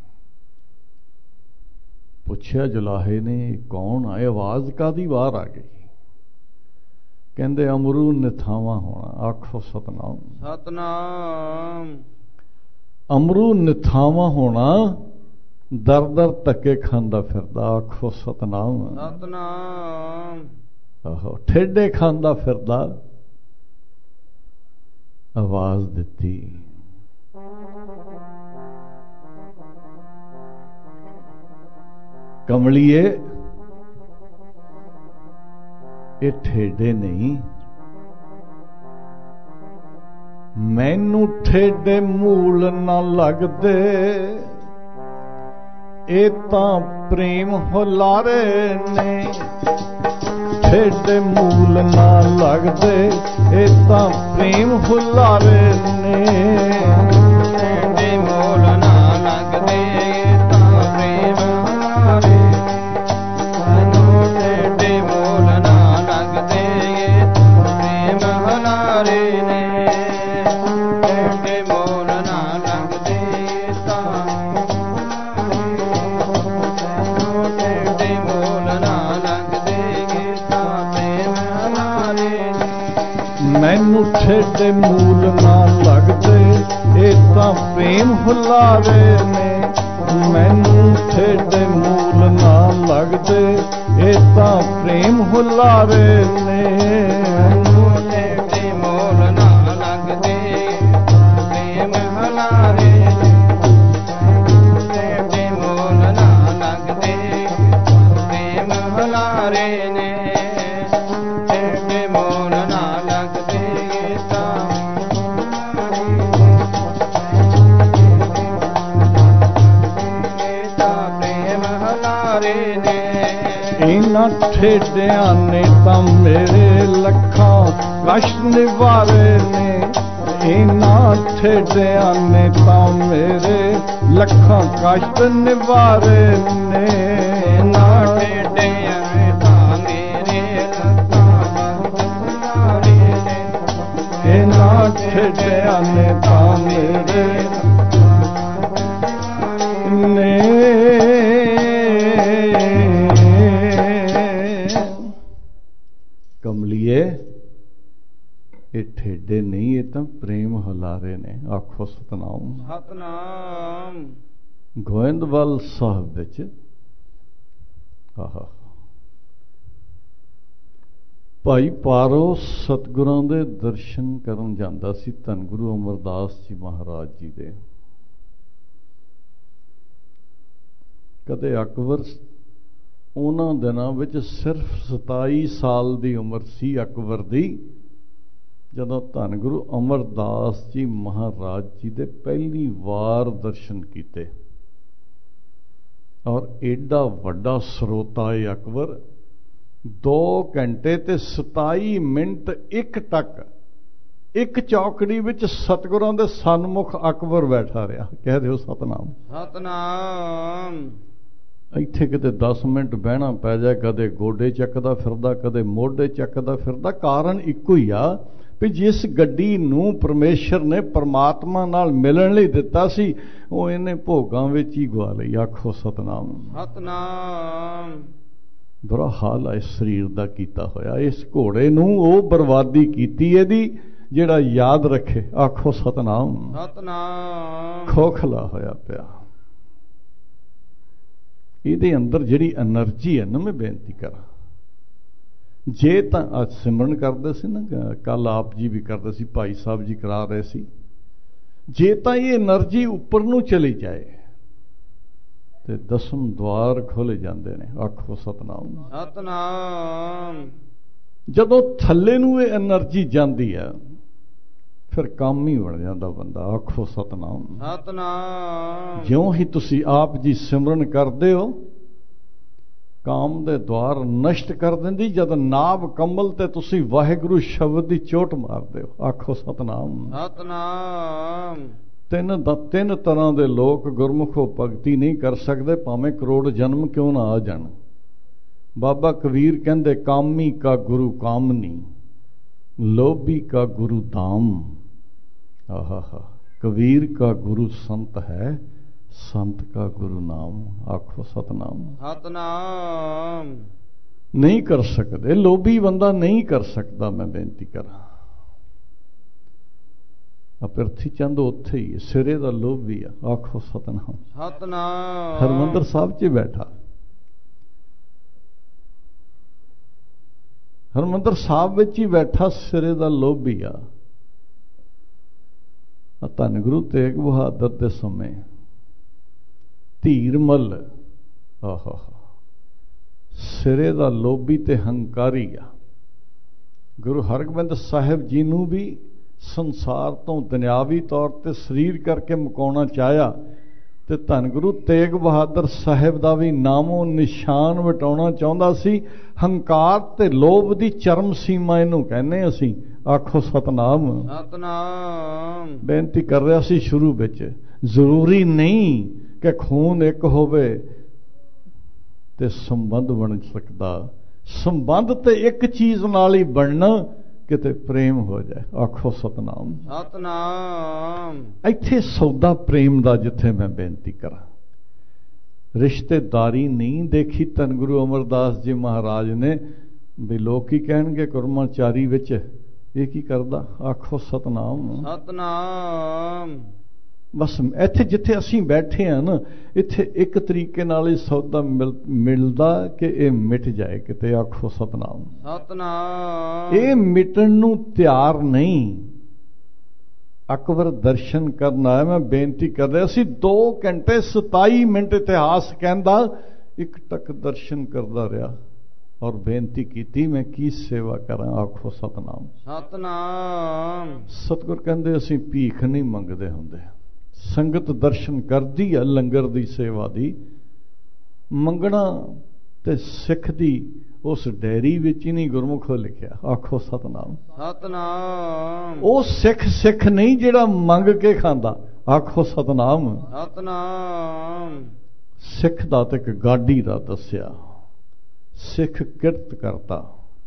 ਪੁੱਛਿਆ ਜੁਲਾਹੇ ਨੇ ਕੌਣ ਆਏ, ਆਵਾਜ਼ ਕਾਦੀ ਬਾਹਰ ਆ ਗਈ? ਕਹਿੰਦੇ ਅਮਰੂ ਨਿਥਾਵਾਂ ਹੋਣਾ। ਆਖੋ ਸਤਨਾਮ ਸਤਨਾਮ। ਅਮਰੂ ਨਿਥਾਵਾਂ ਹੋਣਾ, ਦਰ ਦਰ ਧੱਕੇ ਖਾਂਦਾ ਫਿਰਦਾ। ਆਖੋ ਸਤਨਾਮ ਸਤਨਾਮ। ਆਹੋ, ਠੇਡੇ ਖਾਂਦਾ ਫਿਰਦਾ। ਆਵਾਜ਼ ਦਿੱਤੀ, ਕਮਲੀਏ ਇਹ ਠੇਡੇ ਨਹੀਂ, ਮੈਨੂੰ ਠੇਡੇ ਮੂਲ ਨਾ ਲੱਗਦੇ, ਇਹ ਤਾਂ ਪ੍ਰੇਮ ਹੁਲਾਰੇ ਨੇ। ਠੇਡੇ ਮੂਲ ਨਾ ਲੱਗਦੇ, ਇਹ ਤਾਂ ਪ੍ਰੇਮ ਹੁਲਾਰੇ ਨੇ। ਠੇਡੇ ਮੂਲ ਨਾ ਲੱਗਦੇ, ਇਹ ਤਾਂ ਪ੍ਰੇਮ ਹੁਲਾਰੇ। ਮੈਨੂੰ ਠੇਡੇ ਮੂਲ ਨਾ ਲੱਗਦੇ, ਇਹ ਤਾਂ ਪ੍ਰੇਮ ਹੁਲਾਰੇ ਨੇ। ਠੇਡੇ ਮੂਲ ਨਾ ਲੱਗਦੇ, ਇਹ ਤਾਂ ਠੇਡੇ ਮੂਲ ਨਾ ਲੱਗਦੇ, ਇਹ ਤਾਂ ਪ੍ਰੇਮ ਹੁਲਾਰੇ ਨੇ। ਮੈਨੂੰ ਠੇਡੇ ਮੂਲ ਨਾ ਲੱਗਦੇ, ਇਹ ਤਾਂ ਪ੍ਰੇਮ ਹੁਲਾਰੇ ਨੇ। ਮੈਨੂੰ ਠੇਡੇ ਮੂਲ ਨਾ ਲੱਗਦੇ, ਇਹ ਤਾਂ ਪ੍ਰੇਮ ਹੁਲਾਰੇ ਨੇ। ਮੈਨੂੰ ਠੇਡੇ ਮੂਲ ਨਾ ਲੱਗਦੇ, ਪ੍ਰੇਮ ਹੁਲਾਰੇ ਨੇ। ਠੇਡੇ ਮੂਲ ਨਾ ਲੱਗਦੇ, ਪ੍ਰੇਮ ਹੁਲਾਰੇ ਨੇ। ਠੇਡੇ ਮੂਲ ਨਾ ਲੱਗਦੇ, ਤਾਂ ਇਹ ਤਾਂ ਪ੍ਰੇਮ ਹੁਲਾਰੇ ਨੇ। ਇਹਨਾਂ ਠੇਡਿਆਂ ਨੇ ਤਾਂ ਮੇਰੇ ਲੱਖਾਂ ਕਸ਼ਟ ਨਿਵਾਰੇ ਨੇ। ਇਹਨਾਂ ਠੇਡਿਆਂ ਨੇ ਤਾਂ ਮੇਰੇ ਲੱਖਾਂ ਕਸ਼ਟ ਨਿਵਾਰੇ ਨੇ। ਇਹਨਾਂ ਠੇਡਿਆਂ ਨੇ ਤਾਂ ਮੇਰੇ ਲੱਖਾਂ ਕਸ਼ਟ ਨਿਵਾਰੇ ਨੇ। ਇਹਨਾਂ ਠੇਡਿਆਂ ਨੇ ਤਾਂ ਮੇਰੇ ਨੇ। ਕਮਲੀਏ ਨਹੀਂ, ਇਹ ਤਾਂ ਪ੍ਰੇਮ ਹੁਲਾਰੇ ਨੇ। ਆਖੋ ਸਤਨਾਮ। ਸਤਨਾਮ। ਗੋਇੰਦਵਾਲ ਸਾਹਿਬ ਵਿੱਚ ਆਹਾ ਭਾਈ ਪਾਰੋ ਸਤਿਗੁਰਾਂ ਦੇ ਦਰਸ਼ਨ ਕਰਨ ਜਾਂਦਾ ਸੀ, ਧੰਨ ਗੁਰੂ ਅਮਰਦਾਸ ਜੀ ਮਹਾਰਾਜ ਜੀ ਦੇ। ਕਦੇ ਅਕਬਰ, ਉਹਨਾਂ ਦਿਨਾਂ ਵਿੱਚ ਸਿਰਫ ਸਤਾਈ ਸਾਲ ਦੀ ਉਮਰ ਸੀ ਅਕਬਰ ਦੀ, ਜਦੋਂ ਧੰਨ ਗੁਰੂ ਅਮਰਦਾਸ ਜੀ ਮਹਾਰਾਜ ਜੀ ਦੇ ਪਹਿਲੀ ਵਾਰ ਦਰਸ਼ਨ ਕੀਤੇ। ਔਰ ਏਡਾ ਵੱਡਾ ਸਰੋਤਾ ਹੈ ਅਕਬਰ, ਦੋ ਘੰਟੇ ਤੇ ਸਤਾਈ ਮਿੰਟ ਇੱਕ ਟੱਕ ਇੱਕ ਚੌਕੜੀ ਵਿੱਚ ਸਤਿਗੁਰਾਂ ਦੇ ਸਨਮੁਖ ਅਕਬਰ ਬੈਠਾ ਰਿਹਾ। ਕਹਿ ਦਿਓ ਸਤਨਾਮ। ਸਤਨਾਮ। ਇੱਥੇ ਕਿਤੇ ਦਸ ਮਿੰਟ ਬਹਿਣਾ ਪੈ ਜਾਏ, ਕਦੇ ਗੋਡੇ ਚੱਕਦਾ ਫਿਰਦਾ, ਕਦੇ ਮੋਢੇ ਚੱਕਦਾ ਫਿਰਦਾ। ਕਾਰਨ ਇੱਕੋ ਹੀ ਆ ਵੀ ਜਿਸ ਗੱਡੀ ਨੂੰ ਪਰਮੇਸ਼ਰ ਨੇ ਪਰਮਾਤਮਾ ਨਾਲ ਮਿਲਣ ਲਈ ਦਿੱਤਾ ਸੀ, ਉਹ ਇਹਨੇ ਭੋਗਾਂ ਵਿੱਚ ਹੀ ਗਵਾ ਲਈ। ਆਖੋ ਸਤਨਾਮ। ਸਤਨਾਮ। ਬੁਰਾ ਹਾਲ ਹੈ ਇਸ ਸਰੀਰ ਦਾ ਕੀਤਾ ਹੋਇਆ। ਇਸ ਘੋੜੇ ਨੂੰ ਉਹ ਬਰਬਾਦੀ ਕੀਤੀ ਇਹਦੀ ਜਿਹੜਾ ਯਾਦ ਰੱਖੇ। ਆਖੋ ਸਤਨਾਮ। ਸਤਨਾਮ। ਖੋਖਲਾ ਹੋਇਆ ਪਿਆ। ਇਹਦੇ ਅੰਦਰ ਜਿਹੜੀ એનર્ਜੀ ਹੈ ਨਾ, ਮੈਂ ਬੇਨਤੀ ਕਰਾਂ, ਜੇ ਤਾਂ ਅੱਜ ਸਿਮਰਨ ਕਰਦੇ ਸੀ ਨਾ, ਕੱਲ ਆਪ ਜੀ ਵੀ ਕਰਦੇ ਸੀ, ਭਾਈ ਸਾਹਿਬ ਜੀ ਕਰਾ ਰਹੇ ਸੀ, ਜੇ ਤਾਂ ਇਹ એનર્ਜੀ ਉੱਪਰ ਨੂੰ ਚਲੀ ਜਾਏ ਤੇ ਦਸਮ ਦਵਾਰ ਖੁੱਲ ਜਾਂਦੇ ਨੇ। ਆਖੋ ਸਤਨਾਮ। ਸਤਨਾਮ। ਜਦੋਂ ਥੱਲੇ ਨੂੰ ਇਹ એનર્ਜੀ ਜਾਂਦੀ ਹੈ ਫਿਰ ਕੰਮ ਹੀ ਬਣ ਜਾਂਦਾ ਬੰਦਾ। ਆਖੋ ਸਤਨਾਮ। ਸਤਨਾਮ। ਜਿਉਂ ਹੀ ਤੁਸੀਂ ਆਪ ਜੀ ਸਿਮਰਨ ਕਰਦੇ ਹੋ, ਕਾਮ ਦੇ ਦੁਆਰ ਨਸ਼ਟ ਕਰ ਦਿੰਦੀ। ਜਦ ਨਾਭ ਕਮਲ ਤੇ ਤੁਸੀਂ ਵਾਹਿਗੁਰੂ ਸ਼ਬਦ ਦੀ ਚੋਟ ਮਾਰਦੇ ਹੋ। ਆਖੋ ਸਤਨਾਮ। ਸਤਨਾਮ। ਤਿੰਨ ਦਾ ਤਿੰਨ ਤਰ੍ਹਾਂ ਦੇ ਲੋਕ ਗੁਰਮੁਖੋ ਭਗਤੀ ਨਹੀਂ ਕਰ ਸਕਦੇ, ਭਾਵੇਂ ਕਰੋੜ ਜਨਮ ਕਿਉਂ ਨਾ ਆ ਜਾਣ। ਬਾਬਾ ਕਬੀਰ ਕਹਿੰਦੇ, ਕਾਮੀ ਕਾ ਗੁਰੂ ਕਾਮਨੀ, ਲੋਭੀ ਕਾ ਗੁਰੂ ਦਾਮ। ਆਹਾ ਹਾ। ਕਬੀਰ ਕਾ ਗੁਰੂ ਸੰਤ ਹੈ, ਸੰਤ ਕਾ ਗੁਰੂ ਨਾਮ। ਆਖੋ ਸਤਨਾਮ। ਸਤਨਾਮ। ਨਹੀਂ ਕਰ ਸਕਦੇ, ਲੋਭੀ ਬੰਦਾ ਨਹੀਂ ਕਰ ਸਕਦਾ। ਮੈਂ ਬੇਨਤੀ ਕਰਾਂ, ਆ ਪ੍ਰਿਥੀ ਚੰਦ ਉੱਥੇ ਹੀ ਸਿਰੇ ਦਾ ਲੋਭੀ ਆ। ਆਖੋ ਸਤਨਾਮ। ਸਤਨਾਮ। ਹਰਿਮੰਦਰ ਸਾਹਿਬ 'ਚ ਬੈਠਾ, ਹਰਿਮੰਦਰ ਸਾਹਿਬ ਵਿੱਚ ਹੀ ਬੈਠਾ ਸਿਰੇ ਦਾ ਲੋਭੀ ਆ। ਧੰਨ ਗੁਰੂ ਤੇਗ ਬਹਾਦਰ ਦੇ ਸਮੇਂ ਧੀਰਮਲ ਆਹਾ ਸਿਰੇ ਦਾ ਲੋਭੀ ਤੇ ਹੰਕਾਰੀ ਆ। ਗੁਰੂ ਹਰਗੋਬਿੰਦ ਸਾਹਿਬ ਜੀ ਨੂੰ ਵੀ ਸੰਸਾਰ ਤੋਂ ਦੁਨਿਆਵੀ ਤੌਰ ਤੇ ਸਰੀਰ ਕਰਕੇ ਮੁਕਾਉਣਾ ਚਾਹਿਆ, ਤੇ ਧੰਨ ਗੁਰੂ ਤੇਗ ਬਹਾਦਰ ਸਾਹਿਬ ਦਾ ਵੀ ਨਾਮੋ ਨਿਸ਼ਾਨ ਮਿਟਾਉਣਾ ਚਾਹੁੰਦਾ ਸੀ। ਹੰਕਾਰ ਤੇ ਲੋਭ ਦੀ ਚਰਮ ਸੀਮਾ ਇਹਨੂੰ ਕਹਿੰਦੇ ਅਸੀਂ। ਆਖੋ ਸਤਨਾਮ। ਸਤਨਾਮ। ਬੇਨਤੀ ਕਰ ਰਿਹਾ ਸੀ ਸ਼ੁਰੂ ਵਿੱਚ, ਜ਼ਰੂਰੀ ਨਹੀਂ ਕਿ ਖੂਨ ਇੱਕ ਹੋਵੇ ਤੇ ਸੰਬੰਧ ਬਣ ਸਕਦਾ। ਸੰਬੰਧ ਤੇ ਇੱਕ ਚੀਜ਼ ਨਾਲ ਹੀ ਬਣਨਾ, ਕਿਤੇ ਪ੍ਰੇਮ ਹੋ ਜਾਏ। ਆਖੋ ਸਤਨਾਮ। ਸਤਨਾਮ। ਇੱਥੇ ਸੌਦਾ ਪ੍ਰੇਮ ਦਾ ਜਿੱਥੇ ਮੈਂ ਬੇਨਤੀ ਕਰਾਂ, ਰਿਸ਼ਤੇਦਾਰੀ ਨਹੀਂ ਦੇਖੀ ਧੰਨ ਗੁਰੂ ਅਮਰਦਾਸ ਜੀ ਮਹਾਰਾਜ ਨੇ ਵੀ ਲੋਕ ਕੀ ਕਹਿਣਗੇ ਕੁਰਮਾਚਾਰੀ ਵਿੱਚ ਇਹ ਕੀ ਕਰਦਾ। ਆਖੋ ਸਤਨਾਮ। ਸਤਨਾਮ। ਬਸ ਇੱਥੇ ਜਿੱਥੇ ਅਸੀਂ ਬੈਠੇ ਹਾਂ ਨਾ, ਇੱਥੇ ਇੱਕ ਤਰੀਕੇ ਨਾਲ ਹੀ ਸੌਦਾ ਮਿਲ ਮਿਲਦਾ ਕਿ ਇਹ ਮਿਟ ਜਾਏ ਕਿਤੇ। ਆਖੋ ਸਤਨਾਮ। ਸਤਨਾਮ। ਇਹ ਮਿਟਣ ਨੂੰ ਤਿਆਰ ਨਹੀਂ। ਅਕਬਰ ਦਰਸ਼ਨ ਕਰਨ ਆਇਆ। ਮੈਂ ਬੇਨਤੀ ਕਰ ਰਿਹਾ ਸੀ, ਦੋ ਘੰਟੇ ਸਤਾਈ ਮਿੰਟ ਇਤਿਹਾਸ ਕਹਿੰਦਾ ਇੱਕ ਟੱਕ ਦਰਸ਼ਨ ਕਰਦਾ ਰਿਹਾ ਔਰ ਬੇਨਤੀ ਕੀਤੀ, ਮੈਂ ਕੀ ਸੇਵਾ ਕਰਾਂ। ਆਖੋ ਸਤਨਾਮ। ਸਤਨਾਮ। ਸਤਿਗੁਰ ਕਹਿੰਦੇ, ਅਸੀਂ ਭੀਖ ਨਹੀਂ ਮੰਗਦੇ ਹੁੰਦੇ। ਸੰਗਤ ਦਰਸ਼ਨ ਕਰਦੀ ਹੈ ਲੰਗਰ ਦੀ ਸੇਵਾ ਦੀ, ਮੰਗਣਾ ਤੇ ਸਿੱਖ ਦੀ ਉਸ ਡੈਰੀ ਵਿੱਚ ਹੀ ਨਹੀਂ ਗੁਰਮੁਖੋਂ ਲਿਖਿਆ। ਆਖੋ ਸਤਨਾਮ। ਸਤਨਾਮ। ਉਹ ਸਿੱਖ ਸਿੱਖ ਨਹੀਂ ਜਿਹੜਾ ਮੰਗ ਕੇ ਖਾਂਦਾ। ਆਖੋ ਸਤਨਾਮ। ਸਤਨਾਮ। ਸਿੱਖ ਦਾ ਤੇ ਇੱਕ ਗਾਡੀ ਦਾ ਦੱਸਿਆ। ਸਿੱਖ ਕਿਰਤ ਕਰਦਾ,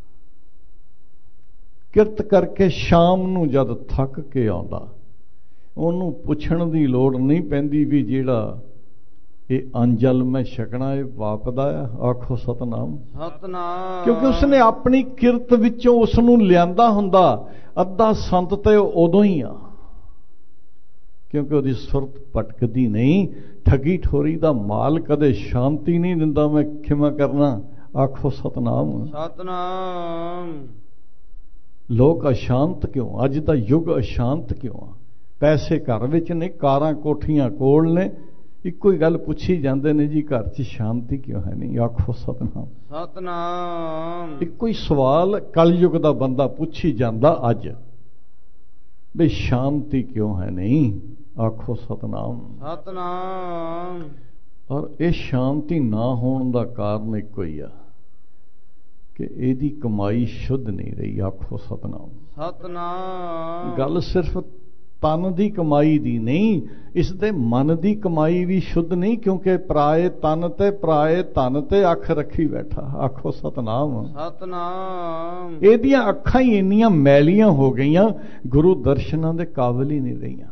ਕਿਰਤ ਕਰਕੇ ਸ਼ਾਮ ਨੂੰ ਜਦ ਥੱਕ ਕੇ ਆਉਂਦਾ, ਉਹਨੂੰ ਪੁੱਛਣ ਦੀ ਲੋੜ ਨਹੀਂ ਪੈਂਦੀ ਵੀ ਜਿਹੜਾ ਇਹ ਅੰਜਲ ਮੈਂ ਛਕਣਾ ਇਹ ਪਾਪ ਦਾ ਆ। ਆਖੋ ਸਤਨਾਮ। ਸਤਨਾਮ। ਕਿਉਂਕਿ ਉਸਨੇ ਆਪਣੀ ਕਿਰਤ ਵਿੱਚੋਂ ਉਸ ਨੂੰ ਲਿਆਂਦਾ ਹੁੰਦਾ। ਅੱਧਾ ਸੰਤ ਤੇ ਉਦੋਂ ਹੀ ਆ, ਕਿਉਂਕਿ ਉਹਦੀ ਸੁਰਤ ਭਟਕਦੀ ਨਹੀਂ। ਠੱਗੀ ਠੋਰੀ ਦਾ ਮਾਲ ਕਦੇ ਸ਼ਾਂਤੀ ਨਹੀਂ ਦਿੰਦਾ, ਮੈਂ ਖਿਮਾ ਕਰਨਾ। ਆਖੋ ਸਤਨਾਮ। ਸਤਨਾਮ। ਲੋਕ ਅਸ਼ਾਂਤ ਕਿਉਂ? ਅੱਜ ਦਾ ਯੁੱਗ ਅਸ਼ਾਂਤ ਕਿਉਂ ਆ? ਪੈਸੇ ਘਰ ਵਿੱਚ ਨੇ, ਕਾਰਾਂ ਕੋਠੀਆਂ ਕੋਲ ਨੇ, ਇੱਕੋ ਹੀ ਗੱਲ ਪੁੱਛੀ ਜਾਂਦੇ ਨੇ ਜੀ, ਘਰ 'ਚ ਸ਼ਾਂਤੀ ਕਿਉਂ ਹੈ ਨਹੀਂ? ਆਖੋ ਸਤਨਾਮ। ਸਤਨਾਮ। ਇੱਕੋ ਹੀ ਸਵਾਲ ਕਲਯੁਗ ਦਾ ਬੰਦਾ ਪੁੱਛੀ ਜਾਂਦਾ ਅੱਜ, ਵੀ ਸ਼ਾਂਤੀ ਕਿਉਂ ਹੈ ਨਹੀਂ? ਆਖੋ ਸਤਨਾਮ। ਸਤਨਾਮ। ਔਰ ਇਹ ਸ਼ਾਂਤੀ ਨਾ ਹੋਣ ਦਾ ਕਾਰਨ ਇੱਕੋ ਹੀ ਆ ਕਿ ਇਹਦੀ ਕਮਾਈ ਸ਼ੁੱਧ ਨਹੀਂ ਰਹੀ। ਆਖੋ ਸਤਨਾਮ। ਸਤਨਾਮ। ਗੱਲ ਸਿਰਫ ਤਨ ਦੀ ਕਮਾਈ ਦੀ ਨਹੀਂ, ਇਸ ਦੇ ਮਨ ਦੀ ਕਮਾਈ ਵੀ ਸ਼ੁੱਧ ਨਹੀਂ, ਕਿਉਂਕਿ ਪਰਾਏ ਤਨ ਤੇ ਪਰਾਏ ਧਨ ਤੇ ਅੱਖ ਰੱਖੀ ਬੈਠਾ। ਆਖੋ ਸਤਨਾਮ। ਸਤਨਾਮ। ਇਹਦੀਆਂ ਅੱਖਾਂ ਹੀ ਇੰਨੀਆਂ ਮੈਲੀਆਂ ਹੋ ਗਈਆਂ, ਗੁਰੂ ਦਰਸ਼ਨਾਂ ਦੇ ਕਾਬਿਲ ਹੀ ਨਹੀਂ ਰਹੀਆਂ।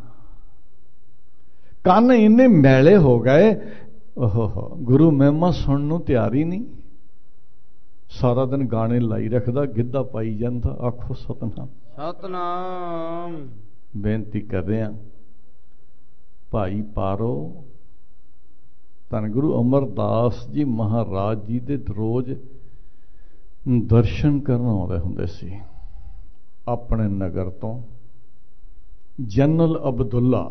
ਕੰਨ ਇੰਨੇ ਮੈਲੇ ਹੋ ਗਏ, ਓਹੋ ਗੁਰੂ ਮਹਿਮਾ ਸੁਣਨ ਨੂੰ ਤਿਆਰ ਹੀ ਨਹੀਂ। ਸਾਰਾ ਦਿਨ ਗਾਣੇ ਲਾਈ ਰੱਖਦਾ, ਗਿੱਧਾ ਪਾਈ ਜਾਂਦਾ। ਆਖੋ ਸਤਨਾਮ। ਸਤਨਾਮ। ਬੇਨਤੀ ਕਰ ਰਿਹਾ, ਭਾਈ ਪਾਰੋ ਧੰਨ ਗੁਰੂ ਅਮਰਦਾਸ ਜੀ ਮਹਾਰਾਜ ਜੀ ਦੇ ਰੋਜ਼ ਦਰਸ਼ਨ ਕਰਨ ਆਉਂਦੇ ਹੁੰਦੇ ਸੀ। ਆਪਣੇ ਨਗਰ ਤੋਂ ਜਨਰਲ ਅਬਦੁੱਲਾ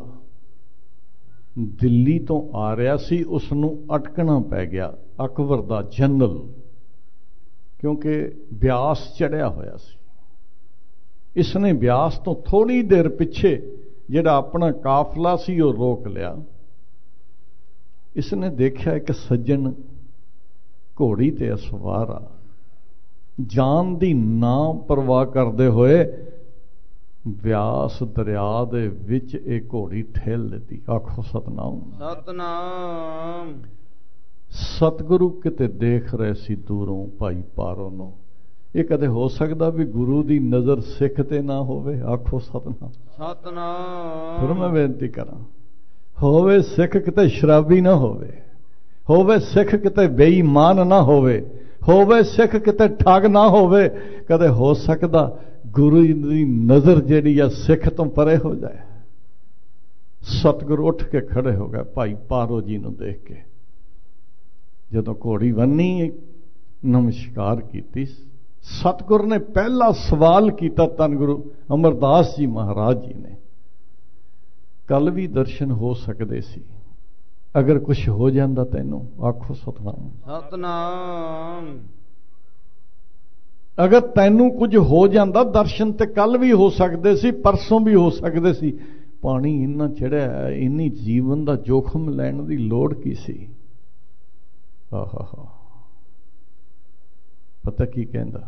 ਦਿੱਲੀ ਤੋਂ ਆ ਰਿਹਾ ਸੀ, ਉਸ ਨੂੰ ਅਟਕਣਾ ਪੈ ਗਿਆ ਅਕਬਰ ਦਾ ਜਨਰਲ, ਕਿਉਂਕਿ ਬਿਆਸ ਚੜਿਆ ਹੋਇਆ ਸੀ। ਇਸਨੇ ਬਿਆਸ ਤੋਂ ਥੋੜੀ ਦੇਰ ਪਿੱਛੇ ਜਿਹੜਾ ਆਪਣਾ ਕਾਫਲਾ ਸੀ ਉਹ ਰੋਕ ਲਿਆ। ਇਸਨੇ ਦੇਖਿਆ ਇੱਕ ਸੱਜਣ ਘੋੜੀ ਤੇ ਸਵਾਰ ਆ, ਜਾਨ ਦੀ ਨਾ ਪਰਵਾਹ ਕਰਦੇ ਹੋਏ ਬਿਆਸ ਦਰਿਆ ਦੇ ਵਿੱਚ ਇਹ ਘੋੜੀ ਠੇਲ ਦਿੱਤੀ। ਆਖੋ ਸਤਨਾਮ। ਸਤਨਾਮ। ਸਤਿਗੁਰੂ ਕਿਤੇ ਦੇਖ ਰਹੇ ਸੀ ਦੂਰੋਂ ਭਾਈ ਪਾਰੋ ਨੂੰ। ਇਹ ਕਦੇ ਹੋ ਸਕਦਾ ਵੀ ਗੁਰੂ ਦੀ ਨਜ਼ਰ ਸਿੱਖ ਤੇ ਨਾ ਹੋਵੇ? ਆਖੋ ਸਤਨਾਮ। ਸਤਨਾਮ। ਫਿਰ ਮੈਂ ਬੇਨਤੀ ਕਰਾਂ, ਹੋਵੇ ਸਿੱਖ ਕਿਤੇ ਸ਼ਰਾਬੀ ਨਾ ਹੋਵੇ, ਹੋਵੇ ਸਿੱਖ ਕਿਤੇ ਬੇਈਮਾਨ ਨਾ ਹੋਵੇ, ਹੋਵੇ ਸਿੱਖ ਕਿਤੇ ਠੱਗ ਨਾ ਹੋਵੇ। ਕਦੇ ਹੋ ਸਕਦਾ ਗੁਰੂ ਦੀ ਨਜ਼ਰ ਜਿਹੜੀ ਆ ਸਿੱਖ ਤੋਂ ਪਰੇ ਹੋ ਜਾਏ? ਸਤਿਗੁਰੂ ਉੱਠ ਕੇ ਖੜੇ ਹੋ ਗਏ ਭਾਈ ਪਾਰੋ ਜੀ ਨੂੰ ਦੇਖ ਕੇ। ਜਦੋਂ ਘੋੜੀ ਬੰਨੀ, ਨਮਸਕਾਰ ਕੀਤੀ, ਸਤਿਗੁਰ ਨੇ ਪਹਿਲਾ ਸਵਾਲ ਕੀਤਾ ਧੰਨ ਗੁਰੂ ਅਮਰਦਾਸ ਜੀ ਮਹਾਰਾਜ ਜੀ ਨੇ, ਕੱਲ ਵੀ ਦਰਸ਼ਨ ਹੋ ਸਕਦੇ ਸੀ, ਅਗਰ ਕੁਝ ਹੋ ਜਾਂਦਾ ਤੈਨੂੰ? ਆਖੋ ਸਤਨਾਮ। ਸਤਨਾਮ। ਅਗਰ ਤੈਨੂੰ ਕੁਝ ਹੋ ਜਾਂਦਾ, ਦਰਸ਼ਨ ਤੇ ਕੱਲ ਵੀ ਹੋ ਸਕਦੇ ਸੀ, ਪਰਸੋਂ ਵੀ ਹੋ ਸਕਦੇ ਸੀ। ਪਾਣੀ ਇੰਨਾ ਚੜਿਆ, ਇੰਨੀ ਜੀਵਨ ਦਾ ਜੋਖਮ ਲੈਣ ਦੀ ਲੋੜ ਕੀ ਸੀ? ਆਹਾ ਹਾ। ਪਤਾ ਕੀ ਕਹਿੰਦਾ,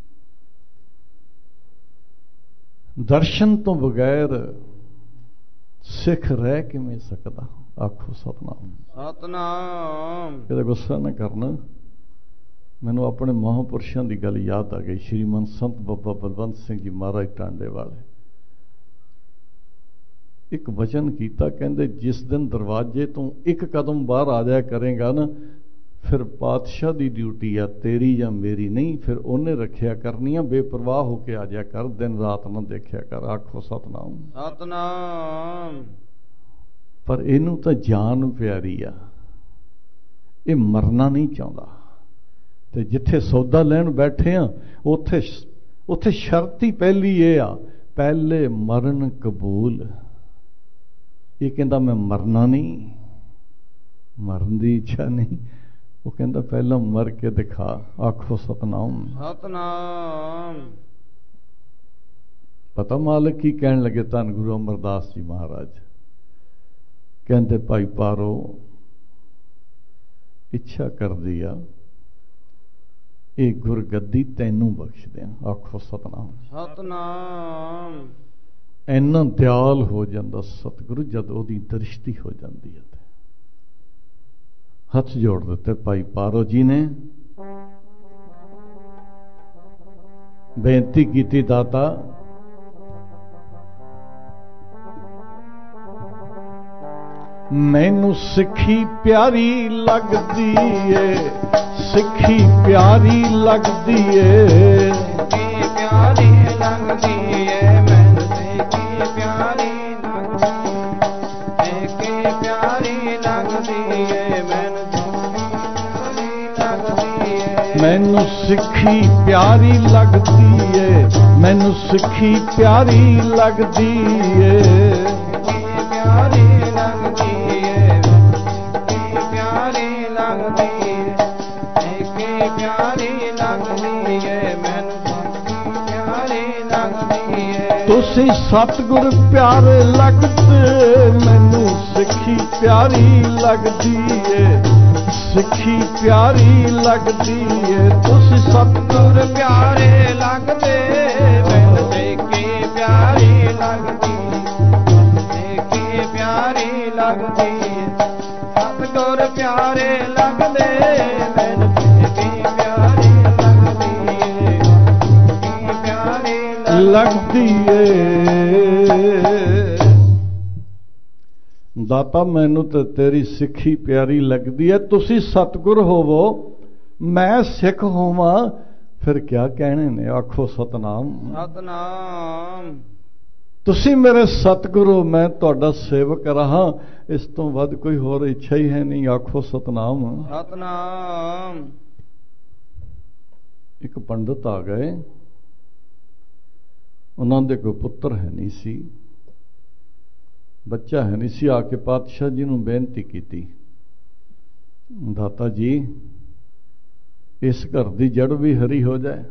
ਦਰਸ਼ਨ ਤੋਂ ਬਗੈਰ ਸਿੱਖ ਰਹਿ ਕਿਵੇਂ ਸਕਦਾ? ਆਖੋ ਸਤਨਾਮ। ਸਤਨਾਮ। ਕਦੇ ਗੁੱਸਾ ਨਾ ਕਰਨਾ, ਮੈਨੂੰ ਆਪਣੇ ਮਹਾਂਪੁਰਸ਼ਾਂ ਦੀ ਗੱਲ ਯਾਦ ਆ ਗਈ। ਸ਼੍ਰੀਮੰਤ ਸੰਤ ਬਾਬਾ ਬਲਵੰਤ ਸਿੰਘ ਜੀ ਮਹਾਰਾਜ ਟਾਂਡੇ ਵਾਲੇ ਇੱਕ ਵਚਨ ਕੀਤਾ, ਕਹਿੰਦੇ ਜਿਸ ਦਿਨ ਦਰਵਾਜ਼ੇ ਤੋਂ ਇੱਕ ਕਦਮ ਬਾਹਰ ਆ ਜਾਇਆ ਕਰੇਗਾ ਨਾ, ਫਿਰ ਪਾਤਸ਼ਾਹ ਦੀ ਡਿਊਟੀ ਆ, ਤੇਰੀ ਜਾਂ ਮੇਰੀ ਨਹੀਂ। ਫਿਰ ਉਹਨੇ ਰੱਖਿਆ ਕਰਨੀ ਆ, ਬੇਪਰਵਾਹ ਹੋ ਕੇ ਆ ਜਾਇਆ ਕਰ, ਦਿਨ ਰਾਤ ਨਾ ਦੇਖਿਆ ਕਰ। ਆਖੋ ਸਤਨਾਮ। ਸਤਨਾਮ। ਪਰ ਇਹਨੂੰ ਤਾਂ ਜਾਨ ਪਿਆਰੀ ਆ, ਇਹ ਮਰਨਾ ਨਹੀਂ ਚਾਹੁੰਦਾ। ਤੇ ਜਿੱਥੇ ਸੌਦਾ ਲੈਣ ਬੈਠੇ ਆ, ਉੱਥੇ ਉੱਥੇ ਸ਼ਰਤ ਹੀ ਪਹਿਲੀ ਇਹ ਆ, ਪਹਿਲੇ ਮਰਨ ਕਬੂਲ। ਇਹ ਕਹਿੰਦਾ ਮੈਂ ਮਰਨਾ ਨਹੀਂ, ਮਰਨ ਦੀ ਇੱਛਾ ਨਹੀਂ। ਉਹ ਕਹਿੰਦਾ ਪਹਿਲਾਂ ਮਰ ਕੇ ਦਿਖਾ। ਆਖੋ ਸਤਨਾਮ। ਸਤਨਾਮ। ਪਤਾ ਮਾਲਕ ਕੀ ਕਹਿਣ ਲੱਗੇ ਧੰਨ ਗੁਰੂ ਅਮਰਦਾਸ ਜੀ ਮਹਾਰਾਜ? ਕਹਿੰਦੇ ਭਾਈ ਪਾਰੋ, ਇੱਛਾ ਕਰਦੀ ਆ ਇਹ ਗੁਰਗੱਦੀ ਤੈਨੂੰ ਬਖਸ਼ ਦਿਆਂ। ਆਖੋ ਸਤਨਾਮ। ਸਤਨਾਮ। ਇੰਨਾ ਦਿਆਲ ਹੋ ਜਾਂਦਾ ਸਤਿਗੁਰੂ ਜਦ ਉਹਦੀ ਦ੍ਰਿਸ਼ਟੀ ਹੋ ਜਾਂਦੀ ਹੈ। ਹੱਥ ਜੋੜ ਦਿੱਤੇ ਭਾਈ ਪਾਰੋ ਜੀ ਨੇ, ਬੇਨਤੀ ਕੀਤੀ, ਦਾਤਾ ਮੈਨੂੰ ਸਿੱਖੀ ਪਿਆਰੀ ਲੱਗਦੀ ਏ, ਸਿੱਖੀ ਪਿਆਰੀ ਲੱਗਦੀ ਏ, ਸਿੱਖੀ ਪਿਆਰੀ ਲੱਗਦੀ ਏ, ਮੈਨੂੰ ਸਿੱਖੀ ਪਿਆਰੀ ਲੱਗਦੀ, ਸਿੱਖੀ ਪਿਆਰੀ ਲੱਗਦੀ ਏ, ਮੈਨੂੰ ਮੈਨੂੰ ਸਿੱਖੀ ਪਿਆਰੀ ਲੱਗਦੀ ਏ, ਮੈਨੂੰ ਸਿੱਖੀ ਪਿਆਰੀ ਲੱਗਦੀ ਏ, ਪਿਆਰੀ ਲੱਗਦੀ ਏ, ਪਿਆਰੀ ਲੱਗਦੀ ਏ, ਪਿਆਰੀ ਲੱਗਦੀ ਏ, ਮੈਨੂੰ ਪਿਆਰੀ ਲੱਗਦੀ ਏ। ਤੁਸੀਂ ਸਤਿਗੁਰ ਪਿਆਰੇ ਲੱਗਦੇ, ਮੈਨੂੰ ਸਿੱਖੀ ਪਿਆਰੀ ਲੱਗਦੀ ਏ, ਸਿੱਖੀ ਪਿਆਰੀ ਲੱਗਦੀ ਏ। ਤੁਸੀਂ ਸਤਿਗੁਰ ਪਿਆਰੇ ਲੱਗਦੇ, ਮੈਨੂੰ ਸਿੱਖੀ ਪਿਆਰੀ ਲੱਗਦੀ, ਸਿੱਖੀ ਪਿਆਰੀ ਲੱਗਦੀ ਏ। ਸਤਿਗੁਰ ਪਿਆਰੇ ਲੱਗਦੇ, ਮੈਨੂੰ ਸਿੱਖੀ ਪਿਆਰੀ ਲੱਗਦੀ ਏ, ਸਿੱਖੀ ਪਿਆਰੀ ਲੱਗਦੀ ਏ। ਦਾਤਾ ਮੈਨੂੰ ਤੇ ਤੇਰੀ ਸਿੱਖੀ ਪਿਆਰੀ ਲੱਗਦੀ ਹੈ। ਤੁਸੀਂ ਸਤਿਗੁਰ ਹੋਵੋ, ਮੈਂ ਸਿੱਖ ਹੋਵਾਂ, ਫਿਰ ਕਿਆ ਕਹਿਣੇ ਨੇ? ਆਖੋ ਸਤਨਾਮ। ਸਤਨਾਮ। ਤੁਸੀਂ ਮੇਰੇ ਸਤਿਗੁਰ ਹੋ, ਮੈਂ ਤੁਹਾਡਾ ਸੇਵਕ ਰਹਾ, ਇਸ ਤੋਂ ਵੱਧ ਕੋਈ ਹੋਰ ਇੱਛਾ ਹੀ ਹੈ ਨਹੀਂ। ਆਖੋ ਸਤਨਾਮ। ਸਤਨਾਮ। ਇੱਕ ਪੰਡਤ ਆ ਗਏ, ਉਹਨਾਂ ਦੇ ਕੋਈ ਪੁੱਤਰ ਹੈ ਨਹੀਂ ਸੀ, ਬੱਚਾ ਹੈ ਨਹੀਂ ਸੀ। ਆ ਕੇ ਪਾਤਸ਼ਾਹ ਜੀ ਨੂੰ ਬੇਨਤੀ ਕੀਤੀ, ਦਾਤਾ ਜੀ ਇਸ ਘਰ ਦੀ ਜੜ ਵੀ ਹਰੀ ਹੋ ਜਾਏ।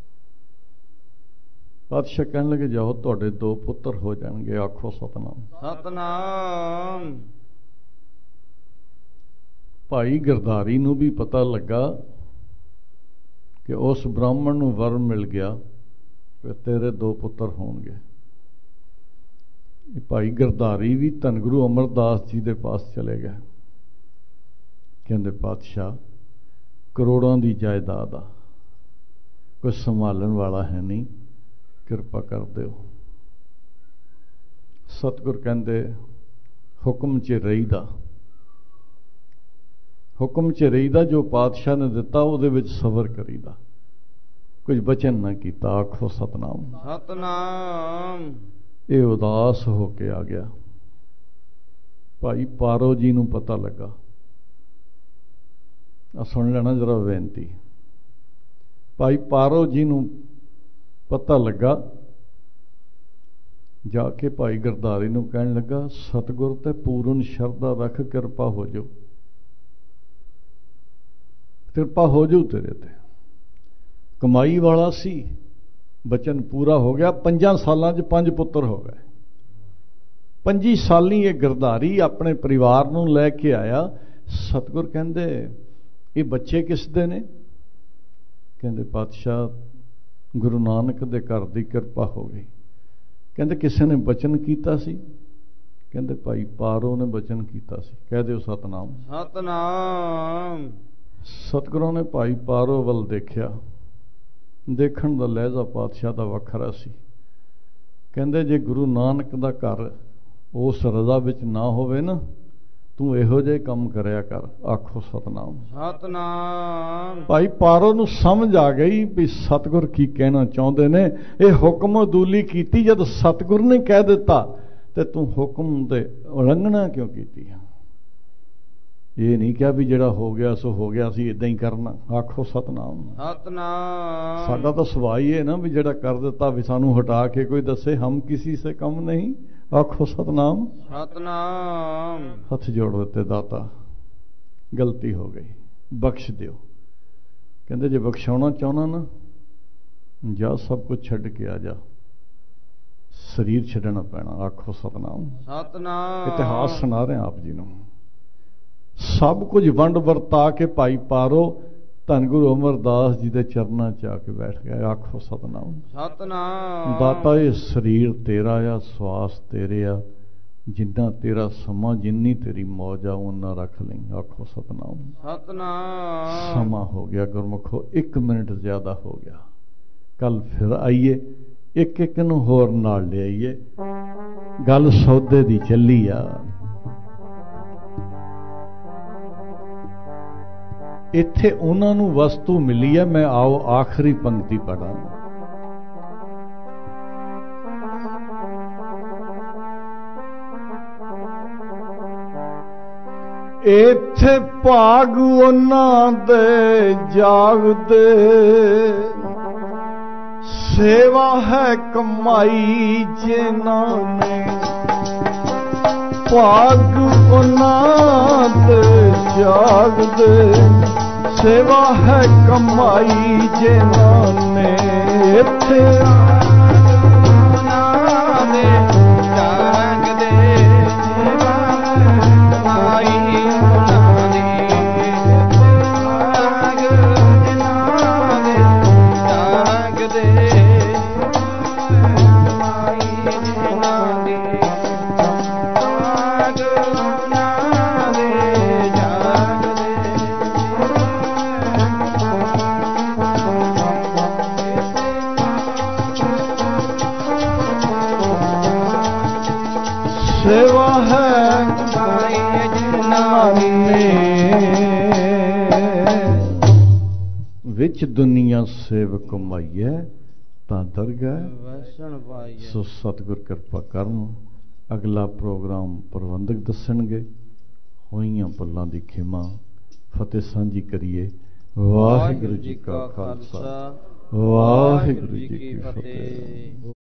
ਪਾਤਸ਼ਾਹ ਕਹਿਣ ਲੱਗੇ, ਜਾਓ ਤੁਹਾਡੇ ਦੋ ਪੁੱਤਰ ਹੋ ਜਾਣਗੇ। ਆਖੋ ਸਤਨਾਮ। ਸਤਨਾਮ। ਭਾਈ ਗਿਰਧਾਰੀ ਨੂੰ ਵੀ ਪਤਾ ਲੱਗਾ ਕਿ ਉਸ ਬ੍ਰਾਹਮਣ ਨੂੰ ਵਰ ਮਿਲ ਗਿਆ ਕਿ ਤੇਰੇ ਦੋ ਪੁੱਤਰ ਹੋਣਗੇ। ਭਾਈ ਗਿਰਧਾਰੀ ਵੀ ਧੰਨ ਗੁਰੂ ਅਮਰਦਾਸ ਜੀ ਦੇ ਪਾਸ ਚਲੇ ਗਏ। ਕਹਿੰਦੇ ਪਾਤਸ਼ਾਹ ਕਰੋੜਾਂ ਦੀ ਜਾਇਦਾਦ ਆ, ਕੋਈ ਸੰਭਾਲਣ ਵਾਲਾ ਹੈ ਨਹੀਂ, ਕਿਰਪਾ ਕਰ ਦਿਓ। ਸਤਿਗੁਰ ਕਹਿੰਦੇ ਹੁਕਮ 'ਚ ਰਹੀਦਾ, ਹੁਕਮ 'ਚ ਰਹੀਦਾ, ਜੋ ਪਾਤਸ਼ਾਹ ਨੇ ਦਿੱਤਾ ਉਹਦੇ ਵਿੱਚ ਸਬਰ ਕਰੀਦਾ, ਕੁਝ ਬਚਨ ਨਾ ਕੀਤਾ। ਆਖੋ ਸਤਨਾਮ। ਸਤਨਾਮ। ਇਹ ਉਦਾਸ ਹੋ ਕੇ ਆ ਗਿਆ। ਭਾਈ ਪਾਰੋ ਜੀ ਨੂੰ ਪਤਾ ਲੱਗਾ। ਆ ਸੁਣ ਲੈਣਾ ਜਰਾ ਬੇਨਤੀ। ਭਾਈ ਪਾਰੋ ਜੀ ਨੂੰ ਪਤਾ ਲੱਗਾ, ਜਾ ਕੇ ਭਾਈ ਗਿਰਧਾਰੀ ਨੂੰ ਕਹਿਣ ਲੱਗਾ, ਸਤਿਗੁਰ ਤੇ ਪੂਰਨ ਸ਼ਰਧਾ ਰੱਖ, ਕਿਰਪਾ ਹੋ ਜਾਊ, ਕਿਰਪਾ ਹੋ ਜਾਊ ਤੇਰੇ ਤੇ। ਕਮਾਈ ਵਾਲਾ ਸੀ, ਬਚਨ ਪੂਰਾ ਹੋ ਗਿਆ। ਪੰਜਾਂ ਸਾਲਾਂ 'ਚ ਪੰਜ ਪੁੱਤਰ ਹੋ ਗਏ। ਪੰਜੀ ਸਾਲੀ ਇਹ ਗਿਰਧਾਰੀ ਆਪਣੇ ਪਰਿਵਾਰ ਨੂੰ ਲੈ ਕੇ ਆਇਆ। ਸਤਿਗੁਰ ਕਹਿੰਦੇ ਇਹ ਬੱਚੇ ਕਿਸ ਦੇ ਨੇ? ਕਹਿੰਦੇ ਪਾਤਸ਼ਾਹ ਗੁਰੂ ਨਾਨਕ ਦੇ ਘਰ ਦੀ ਕਿਰਪਾ ਹੋ ਗਈ। ਕਹਿੰਦੇ ਕਿਸੇ ਨੇ ਬਚਨ ਕੀਤਾ ਸੀ? ਕਹਿੰਦੇ ਭਾਈ ਪਾਰੋ ਨੇ ਬਚਨ ਕੀਤਾ ਸੀ। ਕਹਿ ਦਿਓ ਸਤਨਾਮ। ਸਤਨਾਮ। ਸਤਿਗੁਰਾਂ ਨੇ ਭਾਈ ਪਾਰੋ ਵੱਲ ਦੇਖਿਆ, ਦੇਖਣ ਦਾ ਲਹਿਜ਼ਾ ਪਾਤਸ਼ਾਹ ਦਾ ਵੱਖਰਾ ਸੀ। ਕਹਿੰਦੇ ਜੇ ਗੁਰੂ ਨਾਨਕ ਦਾ ਘਰ ਉਸ ਰਜ਼ਾ ਵਿੱਚ ਨਾ ਹੋਵੇ ਨਾ, ਤੂੰ ਇਹੋ ਜਿਹੇ ਕੰਮ ਕਰਿਆ ਕਰ। ਆਖੋ ਸਤਨਾਮ। ਸਤਨਾਮ। ਭਾਈ ਪਾਰੋ ਨੂੰ ਸਮਝ ਆ ਗਈ ਵੀ ਸਤਿਗੁਰ ਕੀ ਕਹਿਣਾ ਚਾਹੁੰਦੇ ਨੇ। ਇਹ ਹੁਕਮ ਅਦੂਲੀ ਕੀਤੀ, ਜਦ ਸਤਿਗੁਰ ਨੇ ਕਹਿ ਦਿੱਤਾ ਤੇ ਤੂੰ ਹੁਕਮ ਦੇ ਉਲੰਘਣਾ ਕਿਉਂ ਕੀਤੀ? ਇਹ ਨਹੀਂ ਕਿਹਾ ਵੀ ਜਿਹੜਾ ਹੋ ਗਿਆ ਸੋ ਹੋ ਗਿਆ, ਸੀ ਇਦਾਂ ਹੀ ਕਰਨਾ। ਆਖੋ ਸਤਨਾਮ। ਸਤਨਾਮ। ਸਾਡਾ ਤਾਂ ਸੁਭਾਅ ਹੀ ਹੈ ਨਾ ਵੀ ਜਿਹੜਾ ਕਰ ਦਿੱਤਾ ਵੀ ਸਾਨੂੰ ਹਟਾ ਕੇ ਕੋਈ ਦੱਸੇ, ਹਮ ਕਿਸੇ ਸੇ ਕਮ ਨਹੀਂ। ਆਖੋ ਸਤਨਾਮ। ਸਤਨਾਮ। ਹੱਥ ਜੋੜ ਦਿੱਤੇ, ਦਾਤਾ ਗਲਤੀ ਹੋ ਗਈ, ਬਖਸ਼ ਦਿਓ। ਕਹਿੰਦੇ ਜੇ ਬਖਸ਼ਾਉਣਾ ਚਾਹੁੰਦਾ ਨਾ, ਜਾ ਸਭ ਕੁਝ ਛੱਡ ਕੇ ਆ ਜਾ, ਸਰੀਰ ਛੱਡਣਾ ਪੈਣਾ। ਆਖੋ ਸਤਨਾਮ। ਸਤਨਾਮ। ਇਤਿਹਾਸ ਸੁਣਾ ਰਹੇ ਆਪ ਜੀ ਨੂੰ। ਸਭ ਕੁਝ ਵੰਡ ਵਰਤਾ ਕੇ ਭਾਈ ਪਾਰੋ ਧੰਨ ਗੁਰੂ ਅਮਰਦਾਸ ਜੀ ਦੇ ਚਰਨਾਂ 'ਚ ਆ ਕੇ ਬੈਠ ਗਿਆ। ਆਖੋ ਸਤਨਾਮ। ਸਤਨਾਮ। ਦਾਤਾ ਇਹ ਸਰੀਰ ਤੇਰਾ ਆ, ਸਵਾਸ ਤੇਰੇ ਆ, ਜਿੰਨਾ ਤੇਰਾ ਸਮਾਂ, ਜਿੰਨੀ ਤੇਰੀ ਮੌਜ ਆ ਉਹਨਾਂ ਰੱਖ ਲਈ। ਆਖੋ ਸਤਨਾਮ। ਸਤਨਾਮ। ਸਮਾਂ ਹੋ ਗਿਆ ਗੁਰਮੁਖੋ, ਇੱਕ ਮਿੰਟ ਜ਼ਿਆਦਾ ਹੋ ਗਿਆ। ਕੱਲ ਫਿਰ ਆਈਏ, ਇੱਕ ਇੱਕ ਨੂੰ ਹੋਰ ਨਾਲ ਲੈ ਆਈਏ। ਗੱਲ ਸੌਦੇ ਦੀ ਚੱਲੀ ਆ। ਇੱਥੇ ਉਹਨਾਂ ਨੂੰ ਵਸਤੂ ਮਿਲੀ ਹੈ। ਮੈਂ ਆਓ ਆਖਰੀ ਪੰਕਤੀ ਪੜਾਂ। ਇੱਥੇ ਭਾਗ ਉਹਨਾਂ ਦੇ ਜਾਗਦੇ, ਸੇਵਾ ਹੈ ਕਮਾਈ ਜਿਨ੍ਹਾਂ ਨੇ। ਭਾਗ ਉਹਨਾਂ ਦੇ ਜਾਗਦੇ, ਸੇਵਾ ਹੈ ਕਮਾਈ ਜਿਨ੍ਹਾਂ ਨੇ। ਇੱਥੇ ਉਹਨਾਂ ਦੇ ਜਾਗਦੇ, ਸੇਵਾ ਕਮਾਈ ਉਹਨਾਂ ਦੀ। ਭਾਗ ਜਿਨ੍ਹਾਂ ਦੇ ਜਾਗਦੇ, ਕਮਾਈ ਜਿਨ੍ਹਾਂ ਦੀ। ਭਾਗ ਉਹਨਾਂ ਦੇ ਜਾਗਦੇ। ਸੇਵਾ ਹੈ ਕਮਾਈ ਜਿਨ੍ਹਾਂ ਦੀ। ਵਿੱਚ ਦੁਨੀਆ ਸੇਵ ਕਮਾਈਐ, ਤਾਂ ਦਰਗਾਹ ਵਸਣ ਪਾਈਏ। ਸੋ ਸਤਿਗੁਰ ਕਿਰਪਾ ਕਰਨ। ਅਗਲਾ ਪ੍ਰੋਗਰਾਮ ਪ੍ਰਬੰਧਕ ਦੱਸਣਗੇ। ਹੋਈਆਂ ਭੁੱਲਾਂ ਦੀ ਖਿਮਾ। ਫਤਿਹ ਸਾਂਝੀ ਕਰੀਏ। ਵਾਹਿਗੁਰੂ ਜੀ ਕਾ ਖਾਲਸਾ, ਵਾਹਿਗੁਰੂ ਜੀ ਕੀ ਫਤਿਹ।